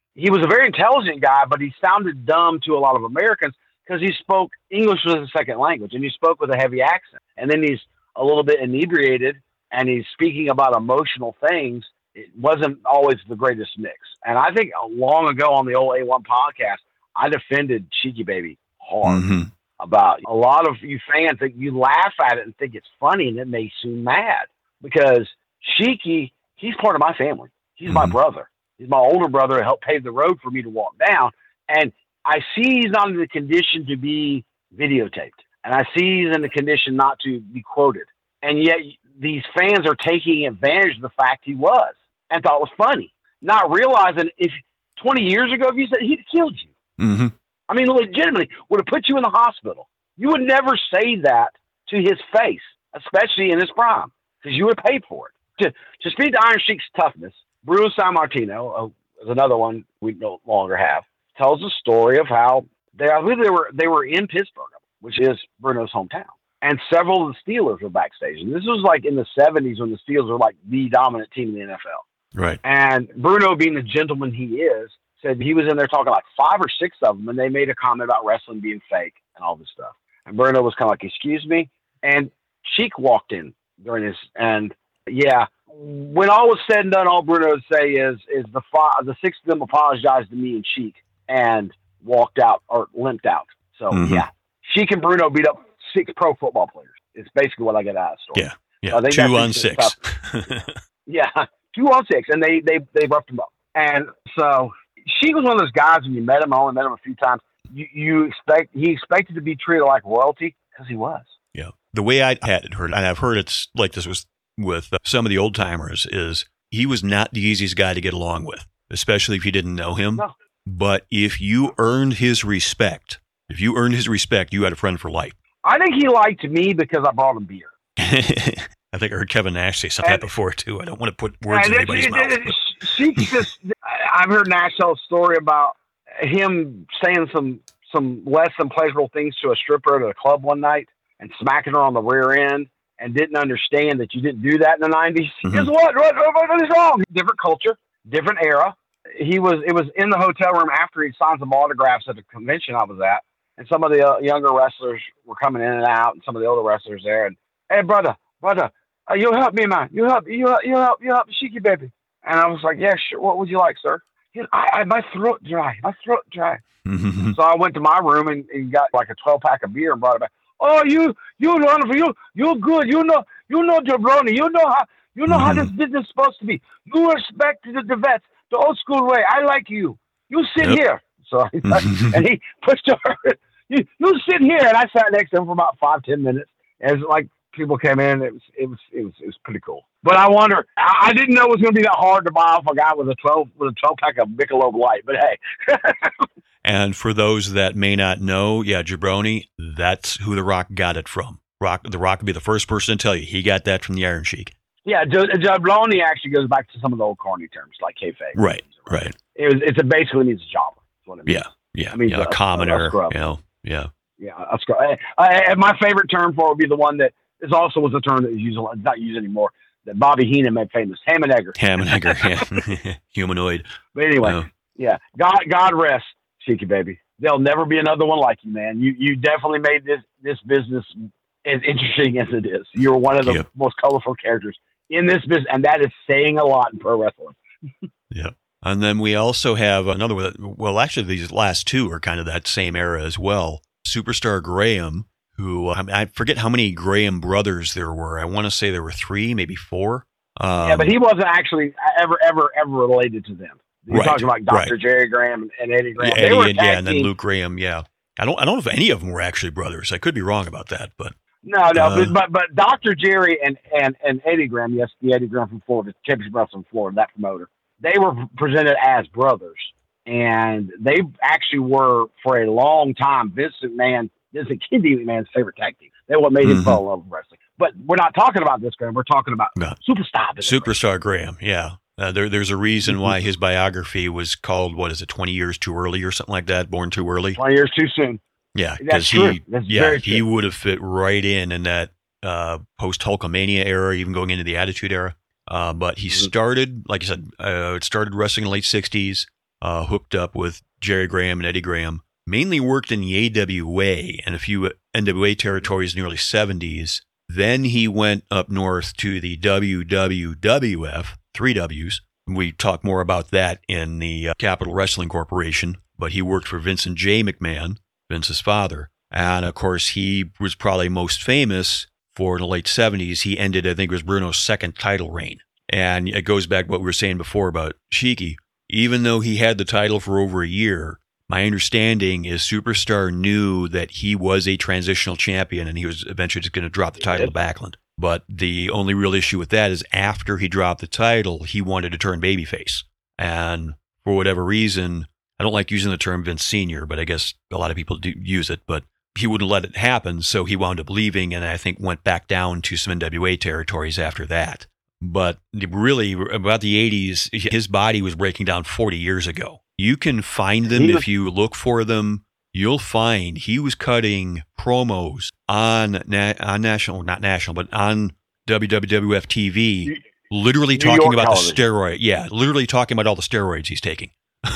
he was a very intelligent guy, but he sounded dumb to a lot of Americans because he spoke English as a second language, and he spoke with a heavy accent. And then he's a little bit inebriated, and he's speaking about emotional things. It wasn't always the greatest mix. And I think long ago on the old A one podcast, I defended Cheeky Baby hard Mm-hmm. about a lot of you fans that you laugh at it and think it's funny, and it makes you mad because Cheeky, he's part of my family. He's my Mhm. brother. He's my older brother who helped pave the road for me to walk down. And I see he's not in the condition to be videotaped. And I see he's in the condition not to be quoted. And yet these fans are taking advantage of the fact he was and thought it was funny, not realizing if twenty years ago, if you said he'd have killed you. Mm-hmm. I mean, legitimately would have put you in the hospital. You would never say that to his face, especially in his prime, because you would have paid for it. To, to speak to Iron Sheik's toughness, Bruno Sammartino, uh, is another one we no longer have, tells the story of how they, I believe they were, they were in Pittsburgh, which is Bruno's hometown. And several of the Steelers were backstage. And this was like in the seventies when the Steelers were like the dominant team in the N F L. Right. And Bruno, being the gentleman he is, said he was in there talking like five or six of them, and they made a comment about wrestling being fake and all this stuff. And Bruno was kind of like, excuse me? And Sheik walked in during his, and yeah, when all was said and done, all Bruno would say is, is the five, the six of them apologized to me and Sheik and walked out or limped out. So Mhm. yeah, Sheik and Bruno beat up six pro football players. It's basically what I get out of the story. Yeah. Yeah. I think Two that's on just six. Yeah, two on six, and they they they roughed him up. And so Sheik was one of those guys when you met him. I only met him a few times. You, you expect he expected to be treated like royalty because he was. Yeah. The way I had it heard, and I've heard it's like this was with uh, some of the old timers, is he was not the easiest guy to get along with, especially if you didn't know him. No. But if you earned his respect, if you earned his respect, you had a friend for life. I think he liked me because I brought him beer. I think I heard Kevin Nash say something And- before too. I don't want to put words And in it- anybody's it- mouth. it- it- Sheik just, I've heard Nash tell a story about him saying some some less than pleasurable things to a stripper at a club one night and smacking her on the rear end, and didn't understand that you didn't do that in the nineties. Mhm. Guess what? What, what? What is wrong? Different culture, different era. He was. It was in the hotel room after he signed some autographs at the convention I was at, and some of the uh, younger wrestlers were coming in and out, and some of the older wrestlers there. And hey, brother, brother, uh, you help me, man. You help. You help. You help. You help, Sheiky baby. And I was like, yeah, sure. What would you like, sir? He, I, I, my throat dry. My throat dry. So I went to my room and, and got like a twelve pack of beer and brought it back. Oh, you, you wonderful. You, you're good. You know, you know, jabroni. You know how, you know how this business is supposed to be. You respect the, the vets, the old school way. I like you. You sit Yep. here. So, and he pushed her. You, you sit here, and I sat next to him for about five, ten minutes. As like people came in, it was, it was, it was, it was pretty cool. But I wonder, I, I didn't know it was going to be that hard to buy off a guy with a twelve, with a twelve pack of Michelob Light. But hey. And for those that may not know, yeah, Jabroni, that's who The Rock got it from. Rock, The Rock would be the first person to tell you he got that from the Iron Sheik. Yeah, J- Jabloni actually goes back to some of the old corny terms like kayfabe. Right, right. It was, it's a basically means a jobber. Is what it means. Yeah, yeah. I mean, yeah, a- a commoner, a scrub. you know, yeah. Yeah, a scrub. I, I, my favorite term for it would be the one that is also was a term that is used, not used anymore, that Bobby Heenan made famous, ham and egger. Ham and egger, yeah. Humanoid. But anyway, Oh. yeah, God, God rest, Cheeky baby. There'll never be another one like you, man. You, you definitely made this, this business as interesting as it is. You're one of the Yep. most colorful characters in this business, and that is saying a lot in pro wrestling. Yeah. And then we also have another one. Well, actually, these last two are kind of that same era as well. Superstar Graham, who I, mean, I forget how many Graham brothers there were. I want to say there were three, maybe four. Um, Yeah, but he wasn't actually ever, ever, ever related to them. You're Right, talking about Doctor right. Jerry Graham and Eddie Graham. yeah, they were a Eddie, tag yeah, and then team. Luke Graham. Yeah. I don't, I don't know if any of them were actually brothers. I could be wrong about that, but No, no, Uh, but, but but Doctor Jerry and, and, and Eddie Graham, yes, the Eddie Graham from Florida, Championship Wrestling from Florida, that promoter, they were presented as brothers, and they actually were for a long time Vince McMahon, this is Kennedy McMahon's favorite tag team. They what made him Mhm. fall in love with wrestling. But we're not talking about this Graham. We're talking about No. Superstar. Vince Superstar Graham. Yeah. Uh, there, there's a reason why his biography was called, what is it, twenty years too early or something like that? Born too early? McMahon. twenty years too soon. Yeah. That's Because true. he, That's yeah, very he true. would have fit right in in that uh, post Hulkamania era, even going into the Attitude Era. Uh, but he Mhm. started, like I said, uh, it started wrestling in the late sixties. uh, hooked up with Jerry Graham and Eddie Graham. Mainly worked in the A W A and a few N W A territories in the early seventies. Then he went up north to the W W W F, three W's. We talk more about that in the uh, Capital Wrestling Corporation, but he worked for Vincent J. McMahon, Vince's father. And of course, he was probably most famous for in the late seventies. He ended, I think it was Bruno's second title reign. And it goes back to what we were saying before about Sheiky. Even though he had the title for over a year, my understanding is Superstar knew that he was a transitional champion and he was eventually just going to drop the title to Backlund. But the only real issue with that is after he dropped the title, he wanted to turn babyface. And for whatever reason, I don't like using the term Vince Senior, but I guess a lot of people do use it, but he wouldn't let it happen. So he wound up leaving and I think went back down to some N W A territories after that. But really, about the eighties, his body was breaking down forty years ago. You can find them if you look for them. You'll find he was cutting promos on na- on national, not national, but on W W F T V, literally New talking York about television. the steroid. Yeah, literally talking about all the steroids he's taking.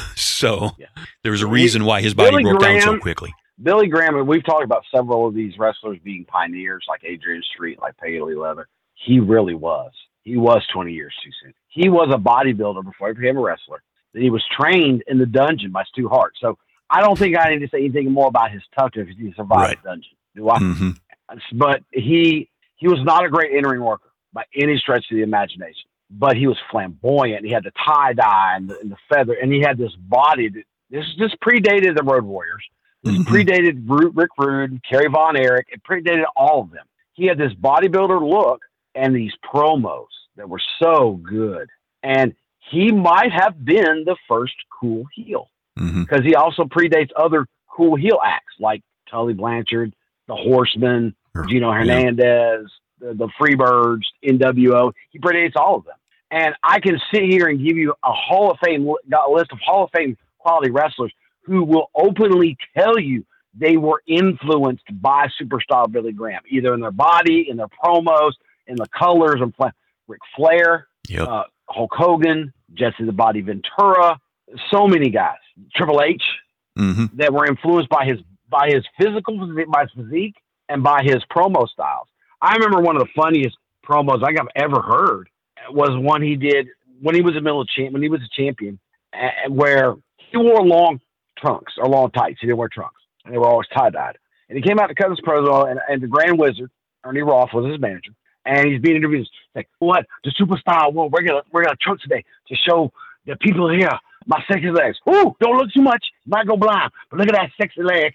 So Yeah. there's a reason why his body Billy broke Graham, down so quickly. Billy Graham, and we've talked about several of these wrestlers being pioneers, like Adrian Street, like Paisley Leather. He really was. He was twenty years too soon. He was a bodybuilder before he became a wrestler. He was trained in the dungeon by Stu Hart. So I don't think I need to say anything more about his toughness if he survived Right. the dungeon. Do I? Mm-hmm. But he he was not a great in-ring worker by any stretch of the imagination. But he was flamboyant. He had the tie-dye and the, and the feather, and he had this body. That, this this predated the Road Warriors. This Mhm. predated Ru- Rick Rude, Kerry Von Erich. It predated all of them. He had this bodybuilder look and these promos that were so good. And he might have been the first cool heel Mm-hmm. because he also predates other cool heel acts like Tully Blanchard, the Horsemen, Sure. Gino Yeah. Hernandez, the, the Freebirds, N W O. He predates all of them. And I can sit here and give you a Hall of Fame li- a list of Hall of Fame quality wrestlers who will openly tell you they were influenced by Superstar Billy Graham, either in their body, in their promos, in the colors. And Ric Flair, Yep. uh, Hulk Hogan, Jesse the Body Ventura, so many guys, Triple H, Mm-hmm. that were influenced by his by his physical, by his physique, and by his promo styles. I remember one of the funniest promos I think I've ever heard was one he did when he was a middle champ, when he was a champion, uh, where he wore long trunks or long tights. He didn't wear trunks, and they were always tie-dyed. And he came out to cut his promo, and, and the Grand Wizard, Ernie Roth, was his manager. And he's being interviewed. He's like, what? The Superstar, well, we're going we're gonna trunks today to show the people here my sexy legs. Ooh, don't look too much. Might go blind. But look at that sexy leg.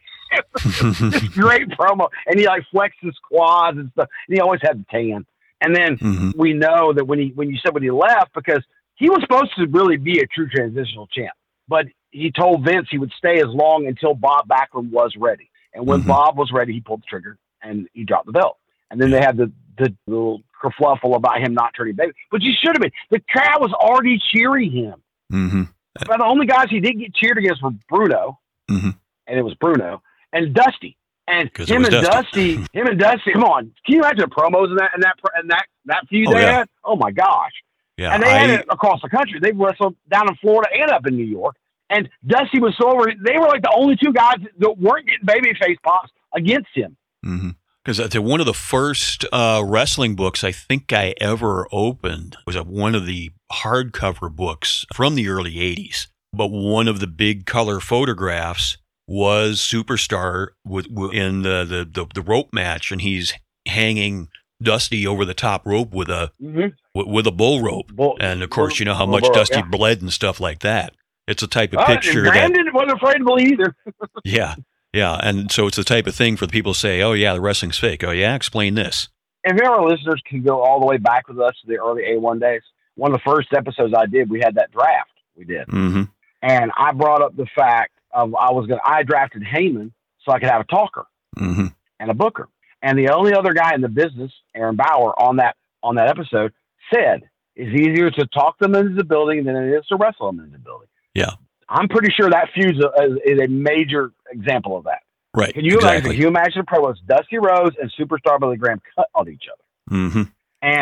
This great promo. And he like flexed his quads and stuff. And he always had the tan. And then Mm-hmm. we know that when he when you said when he left, because he was supposed to really be a true transitional champ. But he told Vince he would stay as long until Bob Backlund was ready. And when Mhm. Bob was ready, he pulled the trigger and he dropped the belt. And then they had the, the little kerfluffle about him not turning baby. But you should have been. The crowd was already cheering him. Mm-hmm. But the only guys he did get cheered against were Bruno, Mhm. and it was Bruno, and Dusty. And 'Cause it him was and Dusty. Dusty, him and Dusty, come on. Can you imagine the promos in that and that and that that feud Oh, they yeah. had? Oh my gosh. Yeah. And they had I, it across the country. They wrestled down in Florida and up in New York. And Dusty was so over. They were like the only two guys that weren't getting babyface pops against him. Because mm-hmm. one of the first uh, wrestling books I think I ever opened was a, one of the hardcover books from the early eighties. But one of the big color photographs was Superstar with, with in the, the, the, the rope match, and he's hanging Dusty over the top rope with a Mm-hmm. with, with a bull rope. Bull, And of course, you know how bull much rope, Dusty yeah. bled and stuff like that. It's a type of Uh, picture that, Brandon wasn't afraid to believe either. yeah, yeah. And so it's the type of thing for the people to say, oh, yeah, the wrestling's fake. Oh, yeah, explain this. If our listeners can go all the way back with us to the early A one days, one of the first episodes I did, we had that draft. We did. Mm-hmm. And I brought up the fact of I was going to, I drafted Heyman so I could have a talker Mm-hmm. and a booker. And the only other guy in the business, Aaron Bauer, on that, on that episode said, it's easier to talk them into the building than it is to wrestle them into the building. Yeah. I'm pretty sure that feud's a, is a major example of that. Right. Can you exactly. imagine? Can you imagine the promos Dusty Rhodes and Superstar Billy Graham cut on each other? Mm-hmm. And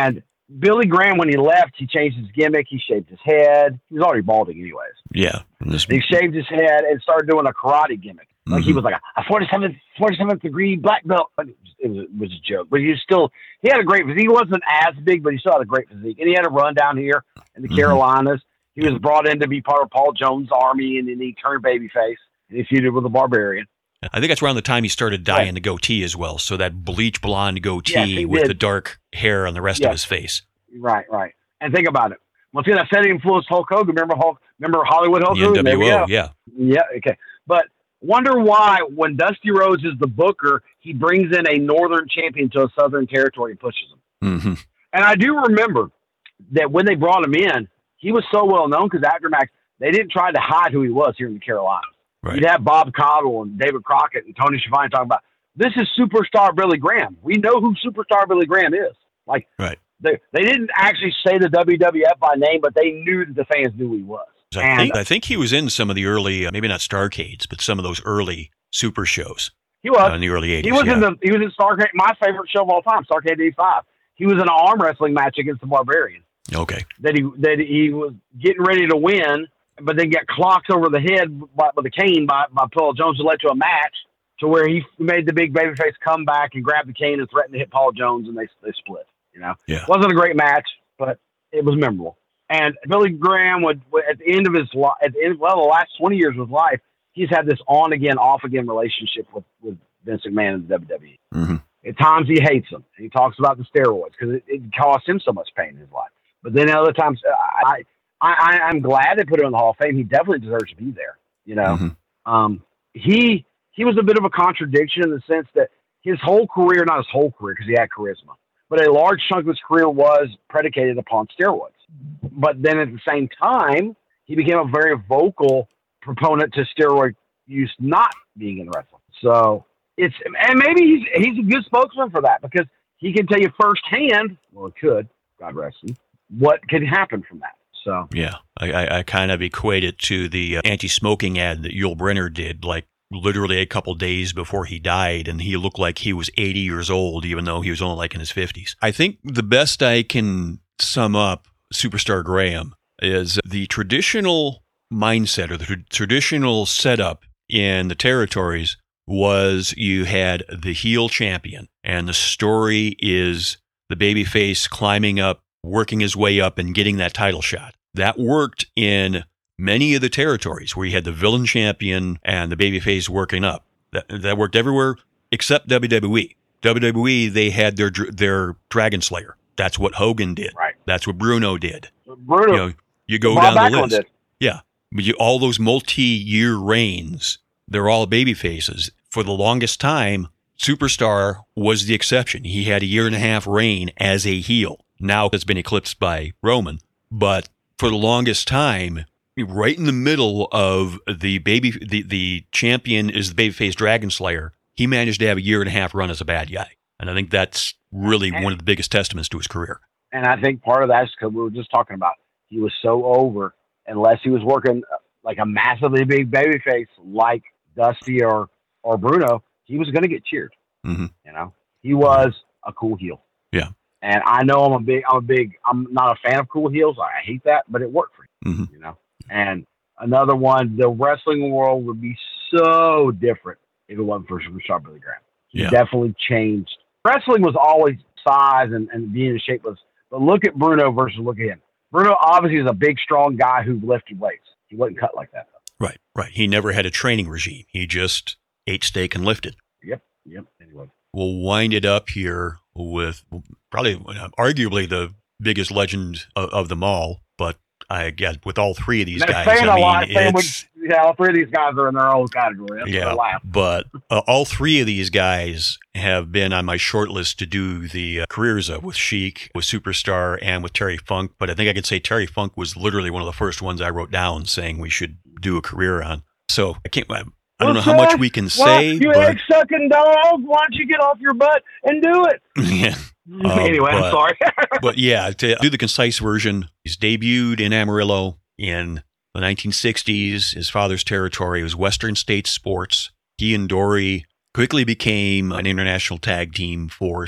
Billy Graham, when he left, he changed his gimmick. He shaved his head. He was already balding anyways. Yeah. This... He shaved his head and started doing a karate gimmick. Like mm-hmm. he was like a forty-seventh, forty-seventh degree black belt. But it was, it, was, it was a joke. But he was still, he had a great physique. He wasn't as big, but he still had a great physique. And he had a run down here in the mm-hmm. Carolinas. He was brought in to be part of Paul Jones' army, and then he turned babyface. And he feuded with the Barbarian. I think that's around the time he started dyeing yeah. the goatee as well. So that bleach blonde goatee yes, with did. the dark hair on the rest yes. of his face. Right, right. And think about it. Once again, I said he influenced Hulk Hogan. Remember Hulk? Remember Hollywood Hulk Hogan? The N W O, yeah. Yeah, okay. But wonder why when Dusty Rhodes is the booker, he brings in a Northern champion to a Southern territory and pushes him. Mm-hmm. And I do remember that when they brought him in, he was so well known because after Max, they didn't try to hide who he was here in the Carolinas. Right. You'd have Bob Caudle and David Crockett and Tony Schiavone talking about, this is superstar Billy Graham. We know who superstar Billy Graham is. Like, right. they, they didn't actually say the W W F by name, but they knew that the fans knew who he was. I, and, think, I think he was in some of the early, uh, maybe not Starrcades, but some of those early super shows. He was. Uh, in the early eighties. He was yeah. in the, he was in Starrcade, my favorite show of all time, Starrcade eighty-five. He was in an arm wrestling match against the Barbarian. Okay. That he, that he was getting ready to win, but then get clocked over the head by, with a cane by, by Paul Jones, who led to a match to where he made the big babyface come back and grab the cane and threaten to hit Paul Jones, and they they split. You know, yeah. It wasn't a great match, but it was memorable. And Billy Graham would, at the end of his life, at the end, well, the last twenty years of his life, he's had this on again, off again relationship with, with Vince McMahon and the W W E. Mm-hmm. At times he hates him. He talks about the steroids because it, it cost him so much pain in his life. But then other times, I, I, I'm glad they put him in the Hall of Fame. He definitely deserves to be there. You know, mm-hmm. um, he he was a bit of a contradiction in the sense that his whole career, not his whole career because he had charisma, but a large chunk of his career was predicated upon steroids. But then at the same time, he became a very vocal proponent to steroid use not being in wrestling. So it's, and maybe he's he's a good spokesman for that because he can tell you firsthand, well, it could, God rest him, what could happen from that. So yeah, I, I, I kind of equate it to the uh, anti-smoking ad that Yul Brynner did, like literally a couple days before he died, and he looked like he was eighty years old, even though he was only like in his fifties. I think the best I can sum up Superstar Graham is the traditional mindset or the tr- traditional setup in the territories was you had the heel champion, and the story is the babyface climbing up, working his way up, and getting that title shot. That worked in many of the territories where you had the villain champion and the babyface working up. That, that worked everywhere except W W E. W W E, they had their their Dragon Slayer. That's what Hogan did. Right. That's what Bruno did. Bruno. You know, you go Bob down the Backlund list. Did. Yeah. But you, all those multi-year reigns, they're all baby faces. For the longest time, Superstar was the exception. He had a year and a half reign as a heel. Now it's been eclipsed by Roman. But for the longest time, right in the middle of the baby, the, the champion is the babyface Dragon Slayer, he managed to have a year and a half run as a bad guy. And I think that's really and, one of the biggest testaments to his career. And I think part of that is because we were just talking about he was so over, unless he was working like a massively big babyface like Dusty or, or Bruno, he was going to get cheered. Mm-hmm. You know, he was a cool heel. Yeah. And I know I'm a big, I'm a big, I'm not a fan of cool heels. I hate that, but it worked for him, mm-hmm. you know? And another one, the wrestling world would be so different if it wasn't for Superstar Billy Graham. He yeah. definitely changed. Wrestling was always size and, and being in shape was, but look at Bruno versus look at him. Bruno obviously is a big, strong guy who lifted weights. He wasn't cut like that, though. Right, right. He never had a training regime. He just ate steak and lifted. Yep, yep. Anyway. We'll wind it up here with probably, arguably, the biggest legend of, of them all. But I get with all three of these They're guys. saying I a mean, lot. it's, would, yeah, all three of these guys are in their own category. That's yeah, what I laugh. but uh, all three of these guys have been on my short list to do the uh, careers of, with Sheik, with Superstar, and with Terry Funk. But I think I could say Terry Funk was literally one of the first ones I wrote down saying we should do a career on. So I can't. I, I don't know how much we can say. You but, egg sucking dog. Why don't you get off your butt and do it? Yeah. Um, anyway, but, I'm sorry. But yeah, to do the concise version, he's debuted in Amarillo in the nineteen sixties. His father's territory was Western States Sports. He and Dory quickly became an international tag team force.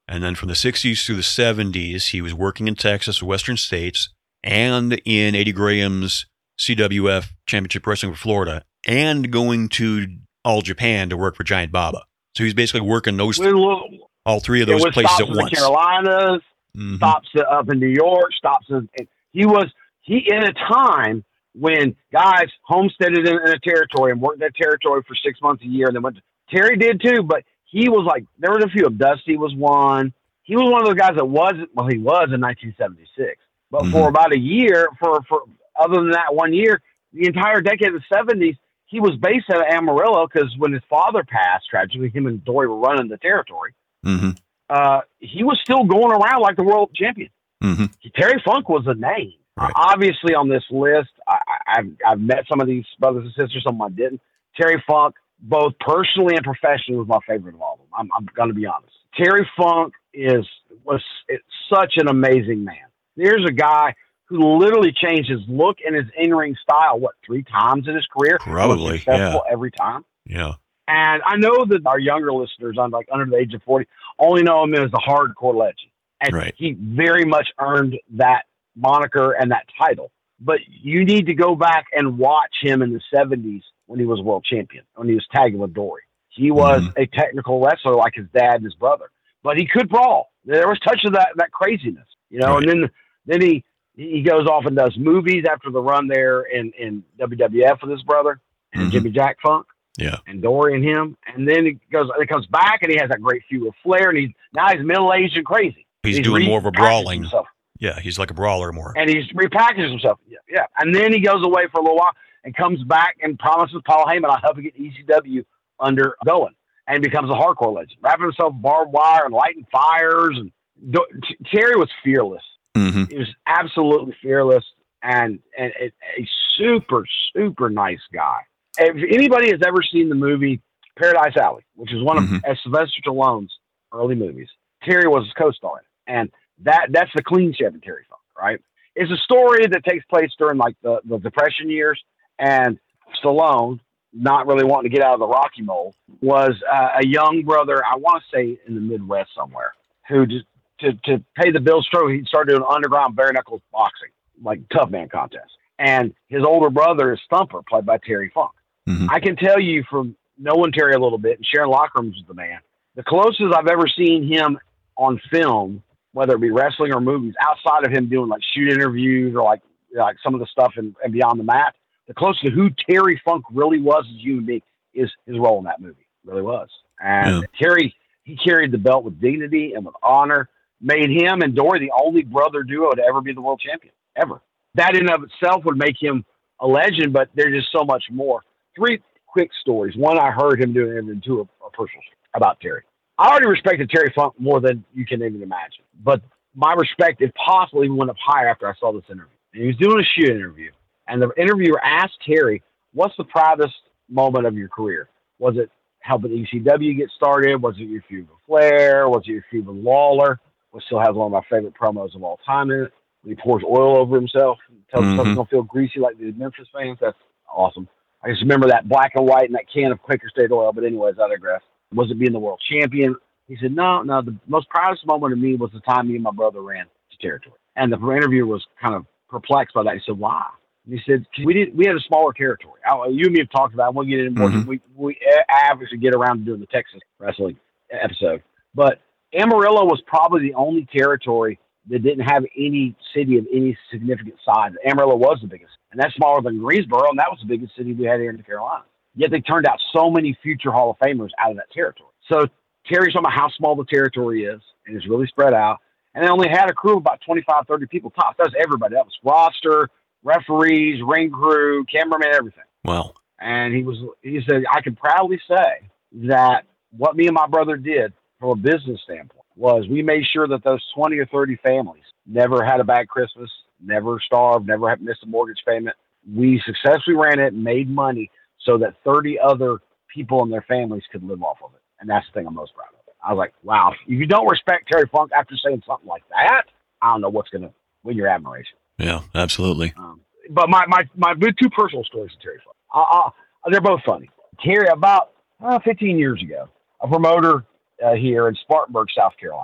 And then from the sixties through the seventies, he was working in Texas, Western states, and in Eddie Graham's C W F Championship Wrestling for Florida, and going to All Japan to work for Giant Baba. So he's basically working those th- all three of those yeah, places at in once. The Carolinas, mm-hmm. stops up in New York, stops in. He was he in a time when guys homesteaded in, in a territory and worked that territory for six months a year, and then went to, Terry did too, but he was like, there was a few of Dusty was one. He was one of those guys that wasn't, well, he was in nineteen seventy-six, but mm-hmm. for about a year, for, for other than that one year, the entire decade of the seventies, he was based out of Amarillo because when his father passed, tragically, him and Dory were running the territory. Mm-hmm. Uh, he was still going around like the world champion. Mm-hmm. Terry Funk was a name. Right. Uh, obviously, on this list, I, I've, I've met some of these brothers and sisters, some I didn't. Terry Funk, both personally and professionally, was my favorite of all of them. I'm, I'm going to be honest. Terry Funk is was it's such an amazing man. There's a guy who literally changed his look and his in-ring style, what, three times in his career? Probably, successful yeah. every time. Yeah. And I know that our younger listeners, on like under the age of forty, only know him as the hardcore legend. And right. he very much earned that moniker and that title. But you need to go back and watch him in the seventies when he was world champion, when he was tagging with Dory. He was mm-hmm. a technical wrestler like his dad and his brother, but he could brawl. There was touch of that, that craziness, you know, right. and then, then he, he goes off and does movies after the run there in, in W W F with his brother and mm-hmm. Jimmy Jack Funk. Yeah. And Dory and him. And then he goes, he comes back and he has that great feud with Flair, and he's now he's middle-aged and crazy. He's, he's doing more of a brawling. Himself. Yeah, he's like a brawler more. And he's repackaged himself. Yeah, yeah. And then he goes away for a little while and comes back and promises Paul Heyman, I'll help you get E C W under going, and becomes a hardcore legend, wrapping himself in barbed wire and lighting fires. And Do- T- Terry was fearless. Mm-hmm. He was absolutely fearless and, and a, a super, super nice guy. If anybody has ever seen the movie Paradise Alley, which is one of mm-hmm. Sylvester Stallone's early movies, Terry was his co-star in it. And that that's the clean shaven Terry Funk, right? It's a story that takes place during like the, the Depression years, and Stallone, not really wanting to get out of the Rocky mold, was uh, a young brother, I want to say in the Midwest somewhere, who just to, to pay the bills through, he started doing underground bare knuckles boxing, like tough man contests. And his older brother is Thumper, played by Terry Funk. Mm-hmm. I can tell you from knowing Terry a little bit and sharing locker rooms with the man, the closest I've ever seen him on film, whether it be wrestling or movies, outside of him doing like shoot interviews or like like some of the stuff in, and Beyond the Mat, the closest to who Terry Funk really was as a human being is his role in that movie. Really was. And yeah. Terry, he carried the belt with dignity and with honor, made him and Dory the only brother duo to ever be the world champion, ever. That in and of itself would make him a legend, but there's just so much more. Three quick stories. One, I heard him doing an interview, two, a, a personal story about Terry. I already respected Terry Funk more than you can even imagine, but my respect, if possible, even went up higher after I saw this interview. And he was doing a shoot interview, and the interviewer asked Terry, what's the proudest moment of your career? Was it helping E C W get started? Was it your feud with Flair? Was it your feud with Lawler, which still has one of my favorite promos of all time in it? He pours oil over himself, tells himself he's going to feel greasy like the Memphis fans. That's awesome. I just remember that black and white and that can of Quaker State oil, but anyways, I digress. Was it being the world champion? He said, no, no, the most proudest moment of me was the time me and my brother ran to territory. And the interviewer was kind of perplexed by that. He said, why? And he said, we did, we had a smaller territory. I, you and me have talked about it. We'll get into more. Mm-hmm. We, we obviously get around to doing the Texas wrestling episode. But Amarillo was probably the only territory that didn't have any city of any significant size. Amarillo was the biggest. And that's smaller than Greensboro, and that was the biggest city we had here in the Carolinas. Yet they turned out so many future Hall of Famers out of that territory. So Terry's talking about how small the territory is, and it's really spread out. And they only had a crew of about twenty-five, thirty people tops. That was everybody. That was roster, referees, ring crew, cameraman, everything. Wow. And he was, he said, I can proudly say that what me and my brother did from a business standpoint was we made sure that those twenty or thirty families never had a bad Christmas, never starved, never had missed a mortgage payment. We successfully ran it and made money so that thirty other people and their families could live off of it. And that's the thing I'm most proud of. I was like, wow, if you don't respect Terry Funk after saying something like that, I don't know what's going to win your admiration. Yeah, absolutely. Um, but my, my, my two personal stories of Terry Funk, I, I, they're both funny. Terry, about uh, fifteen years ago, a promoter uh, here in Spartanburg, South Carolina,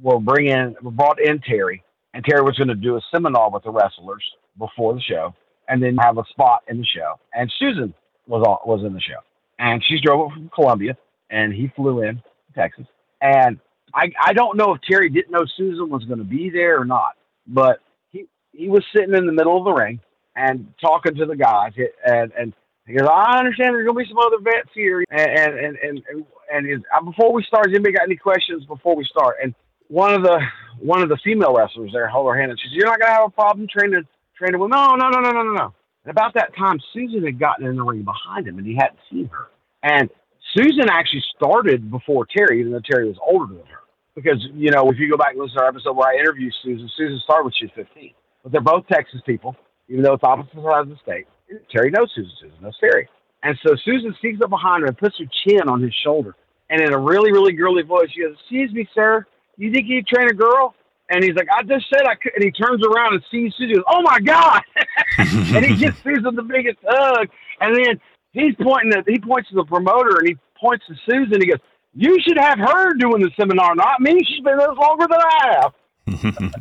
were bringing, were brought in Terry, and Terry was going to do a seminar with the wrestlers before the show, and then have a spot in the show. And Susan was on, was in the show, and she drove up from Columbia, and he flew in to Texas. And I I don't know if Terry didn't know Susan was going to be there or not, but he he was sitting in the middle of the ring and talking to the guys, and and he goes, I understand there's going to be some other vets here, and and and and, and, and his, before we start, has anybody got any questions before we start? And one of the one of the female wrestlers there held her hand and she said, you're not going to have a problem training training women? No, no, no, no, no, no, no. And about that time, Susan had gotten in the ring behind him, and he hadn't seen her. And Susan actually started before Terry, even though Terry was older than her. Because, you know, if you go back and listen to our episode where I interviewed Susan, Susan started when she was fifteen. But they're both Texas people, even though it's opposite sides of the state. Terry knows Susan, Susan knows Terry. And so Susan sneaks up behind her and puts her chin on his shoulder. And in a really, really girly voice, she goes, excuse me, sir, you think you train a girl? And he's like, I just said I could. And he turns around and sees Susan. He goes, oh, my God. And he gives Susan the biggest hug. And then he's pointing at, he points to the promoter, and he points to Susan. He goes, you should have her doing the seminar, not me. She's been there longer than I have.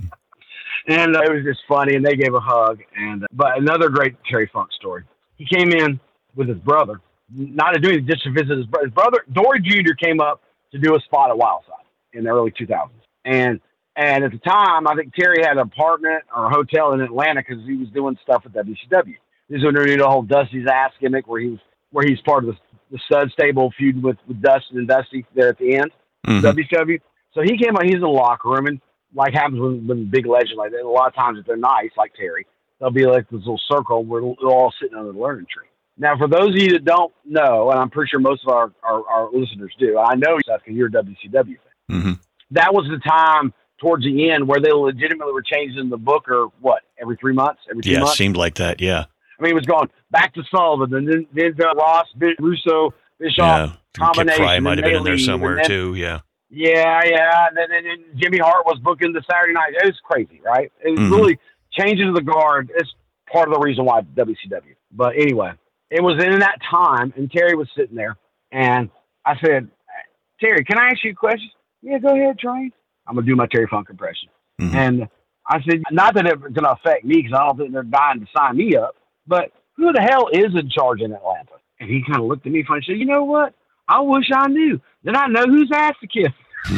And uh, it was just funny, and they gave a hug. And uh, but another great Terry Funk story. He came in with his brother, not to do anything, just to visit his brother. His brother, Dory Junior, came up to do a spot at Wildside in the early two thousands. And And at the time, I think Terry had an apartment or a hotel in Atlanta because he was doing stuff at W C W. This is when they did the whole Dusty's ass gimmick, where he was, where he's part of the, the Stud Stable feud with, with Dustin and Dusty there at the end. Mm-hmm. W C W. So he came out. He's in the locker room, and like happens with, with big legends like that. A lot of times, if they're nice, like Terry, they'll be like this little circle where they're all sitting under the learning tree. Now, for those of you that don't know, and I'm pretty sure most of our our, our listeners do, I know because you're a W C W fan. Mm-hmm. That was the time towards the end where they legitimately were changing the booker, what, every three months? Every two yeah, months? It seemed like that, yeah. I mean, it was going back to Sullivan, and then, then uh, Ross, Russo, Bischoff, yeah. combination. Kip Fry might have been in there Leave, somewhere, then, too, yeah. Yeah, yeah. And then, and then Jimmy Hart was booking the Saturday night. It was crazy, right? It was mm-hmm. really changing the guard. It's part of the reason why W C W. But anyway, it was in that time, and Terry was sitting there, and I said, Terry, can I ask you a question? Yeah, go ahead, Train. I'm going to do my Terry Funk impression. Mm-hmm. And I said, not that it's going to affect me because I don't think they're dying to sign me up, but who the hell is in charge in Atlanta? And he kind of looked at me funny and said, you know what? I wish I knew. Then I know who's ass to kiss.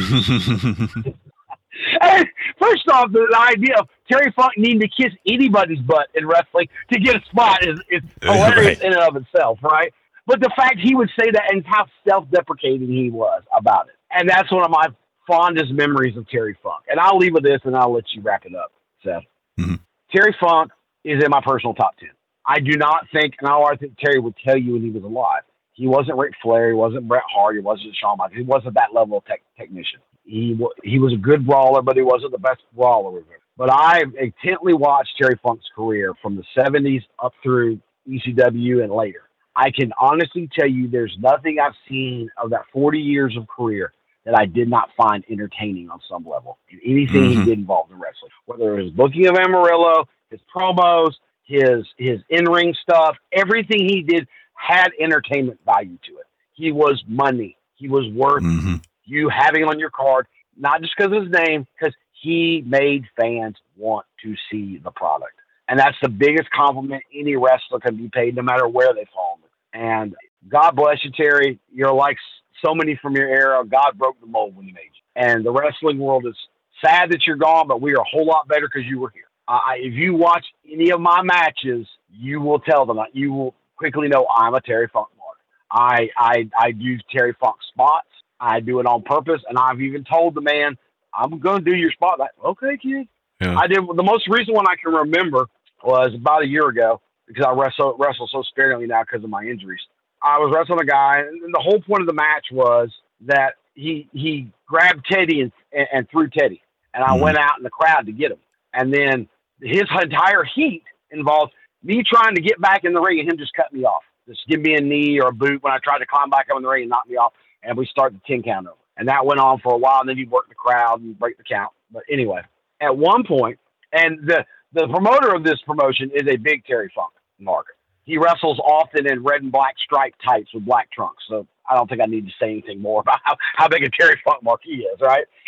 And first off, the, the idea of Terry Funk needing to kiss anybody's butt in wrestling to get a spot is, is hilarious right. in and of itself, right? But the fact he would say that and how self-deprecating he was about it. And that's one of my fondest memories of Terry Funk. And I'll leave with this, and I'll let you wrap it up, Seth. Mm-hmm. Terry Funk is in my personal top ten. I do not think, and I think Terry would tell you when he was alive, he wasn't Ric Flair, he wasn't Bret Hart, he wasn't Shawn Michaels, he wasn't that level of tech, technician. He he was a good brawler, but he wasn't the best brawler ever. But I intently watched Terry Funk's career from the seventies up through E C W and later. I can honestly tell you there's nothing I've seen of that forty years of career that I did not find entertaining on some level in anything mm-hmm. he did involved in wrestling. Whether it was booking of Amarillo, his promos, his his in-ring stuff, everything he did had entertainment value to it. He was money. He was worth mm-hmm. you having on your card, not just because of his name, because he made fans want to see the product. And that's the biggest compliment any wrestler can be paid, no matter where they fall. And God bless you, Terry. You're like so many from your era. God broke the mold when he made you. And the wrestling world is sad that you're gone, but we are a whole lot better because you were here. Uh, if you watch any of my matches, you will tell them, you will quickly know I'm a Terry Funk mark. I, I, I do Terry Funk spots. I do it on purpose. And I've even told the man, I'm going to do your spot. Like, okay, kid. Yeah. I did. The most recent one I can remember was about a year ago because I wrestle, wrestle so sparingly now because of my injuries. I was wrestling a guy, and the whole point of the match was that he he grabbed Teddy and, and, and threw Teddy. And I mm-hmm. went out in the crowd to get him. And then his entire heat involved me trying to get back in the ring and him just cut me off. Just give me a knee or a boot when I tried to climb back up in the ring and knock me off. And we start the ten count over. And that went on for a while. And then he'd work the crowd and break the count. But anyway, at one point, and the, the promoter of this promotion is a big Terry Funk mark. He wrestles often in red and black striped tights with black trunks. So I don't think I need to say anything more about how, how big a Terry Funk mark he is, right?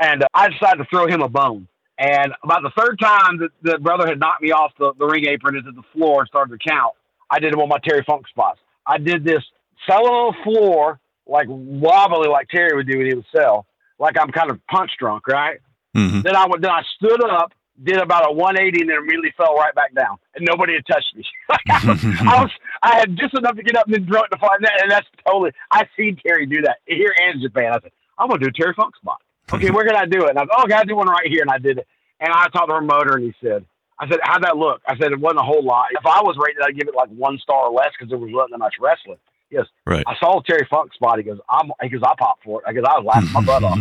And uh, I decided to throw him a bone. And about the third time that the brother had knocked me off the, the ring apron into the floor and started to count, I did him on my Terry Funk spots. I did this selling on the floor, like wobbly, like Terry would do when he would sell, like I'm kind of punch drunk, right? Mm-hmm. Then I went, then I stood up, did about a one eighty, and then immediately fell right back down, and nobody had touched me. I, was, I was, I had just enough to get up and then drunk to find that, and that's totally. I seen Terry do that here and Japan. I said, I'm gonna do a Terry Funk spot. Okay, where can I do it? And I said, oh, okay, I do one right here, and I did it. And I talked to her motor, and he said, I said, how'd that look? I said, it wasn't a whole lot. If I was rated, I'd give it like one star or less because there was not much wrestling. Yes, right. I saw Terry Funk spot. He goes, I'm. He goes, I popped for it. I goes, I was laughing my butt off.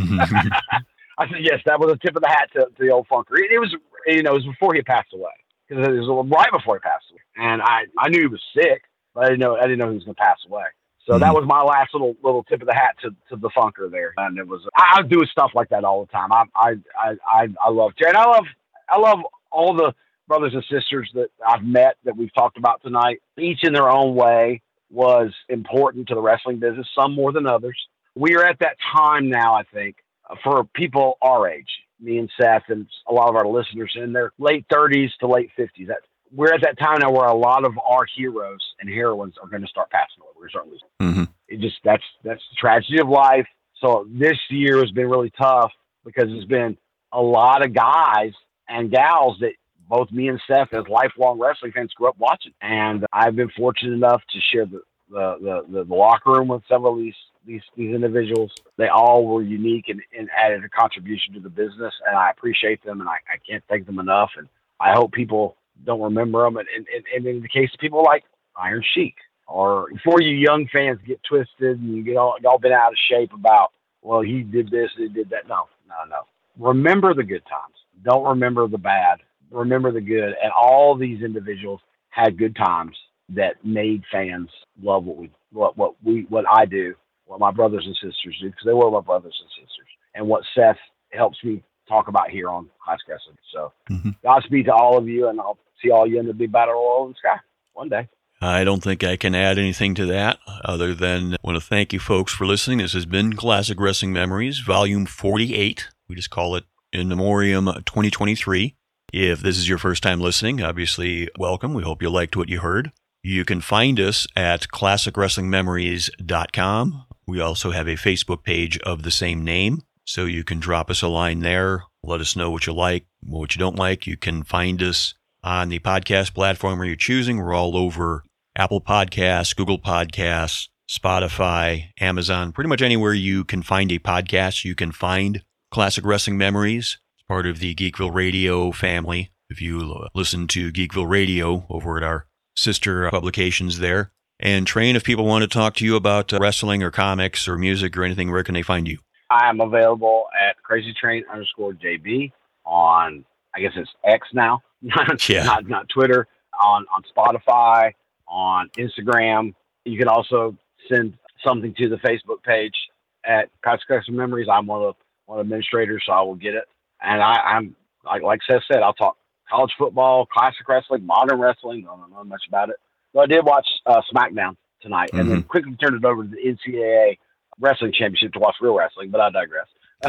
I said, yes, that was a tip of the hat to, to the old Funker. It, it was, you know, it was before he passed away. Because it was right before he passed away, and I, I knew he was sick, but I didn't know I didn't know he was going to pass away. So mm-hmm. that was my last little little tip of the hat to, to the Funker there, and it was I, I do stuff like that all the time. I I I I, I love Terry, and I love I love all the brothers and sisters that I've met that we've talked about tonight. Each in their own way was important to the wrestling business, some more than others. We are at that time now, I think, for people our age, me and Seth and a lot of our listeners in their late thirties to late fifties. That we're at that time now where a lot of our heroes and heroines are going to start passing away. We're going to start losing. Mm-hmm. It just, that's, that's the tragedy of life. So this year has been really tough because there's been a lot of guys and gals that both me and Seth as lifelong wrestling fans grew up watching. And I've been fortunate enough to share the, the, the, the, the locker room with several of these, these, these individuals. They all were unique and, and added a contribution to the business. And I appreciate them, and I, I can't thank them enough. And I hope people don't remember them. And, and, and in the case of people like Iron Sheik, or before you young fans get twisted and you get all, all been out of shape about, well, he did this, he did that. No, no, no. Remember the good times. Don't remember the bad. Remember the good. And all these individuals had good times that made fans love what we, what, what we, what I do, what my brothers and sisters do, because they were my brothers and sisters, and what Seth helps me talk about here on Classic Wrestling. So mm-hmm. Godspeed to all of you, and I'll see all you in the big battle royal in the sky one day. I don't think I can add anything to that other than I want to thank you folks for listening. This has been Classic Wrestling Memories, Volume forty-eight. We just call it In Memoriam twenty twenty-three. If this is your first time listening, obviously, welcome. We hope you liked what you heard. You can find us at classic wrestling memories dot com. We also have a Facebook page of the same name, so you can drop us a line there. Let us know what you like, what you don't like. You can find us on the podcast platform where you're choosing. We're all over Apple Podcasts, Google Podcasts, Spotify, Amazon, pretty much anywhere you can find a podcast, you can find Classic Wrestling Memories. It's part of the Geekville Radio family. If you listen to Geekville Radio over at our sister publications there. And Train, if people want to talk to you about wrestling or comics or music or anything, where can they find you? I am available at Crazy Train underscore J B on, I guess it's X now, yeah. not not Twitter, on, on Spotify, on Instagram. You can also send something to the Facebook page at Classic Wrestling Memories. I'm one of the one of the administrators, so I will get it. And I, I'm like like Seth said, I'll talk college football, classic wrestling, modern wrestling. I don't know much about it, but I did watch uh, SmackDown tonight, mm-hmm. and then quickly turned it over to the N C double A Wrestling Championship to watch real wrestling. But I digress.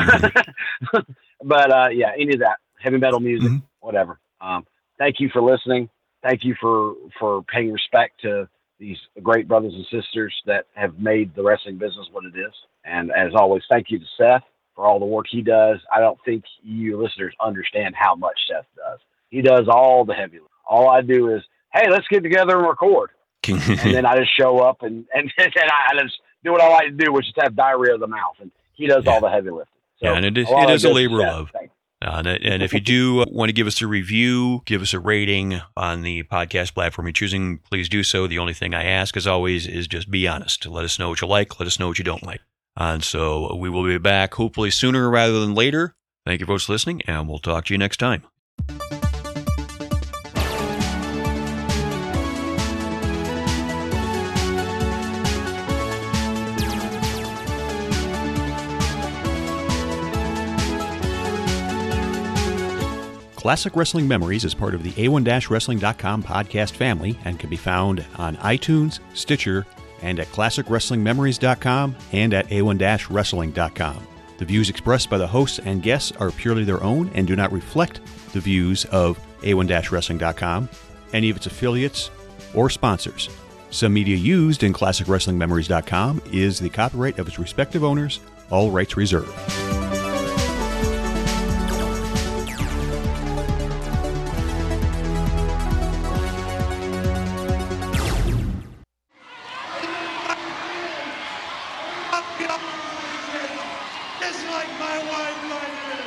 Mm-hmm. But uh, yeah, any of that heavy metal music, mm-hmm. whatever. Um, thank you for listening. Thank you for for paying respect to these great brothers and sisters that have made the wrestling business what it is. And as always, thank you to Seth for all the work he does. I don't think you listeners understand how much Seth does. He does all the heavy. All I do is, hey, let's get together and record. And then I just show up and, and, and I just do what I like to do, which is have diarrhea of the mouth. And he does yeah. all the heavy lifting. So yeah, and it is, it is a labor of love. Uh, and if you do want to give us a review, give us a rating on the podcast platform you're choosing, please do so. The only thing I ask, as always, is just be honest. Let us know what you like. Let us know what you don't like. And so we will be back hopefully sooner rather than later. Thank you folks for listening, and we'll talk to you next time. Classic Wrestling Memories is part of the A one wrestling dot com podcast family and can be found on iTunes, Stitcher, and at classic wrestling memories dot com and at A one wrestling dot com. The views expressed by the hosts and guests are purely their own and do not reflect the views of A one wrestling dot com, any of its affiliates, or sponsors. Some media used in classic wrestling memories dot com is the copyright of its respective owners, all rights reserved.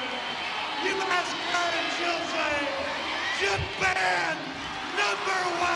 Japan, number one.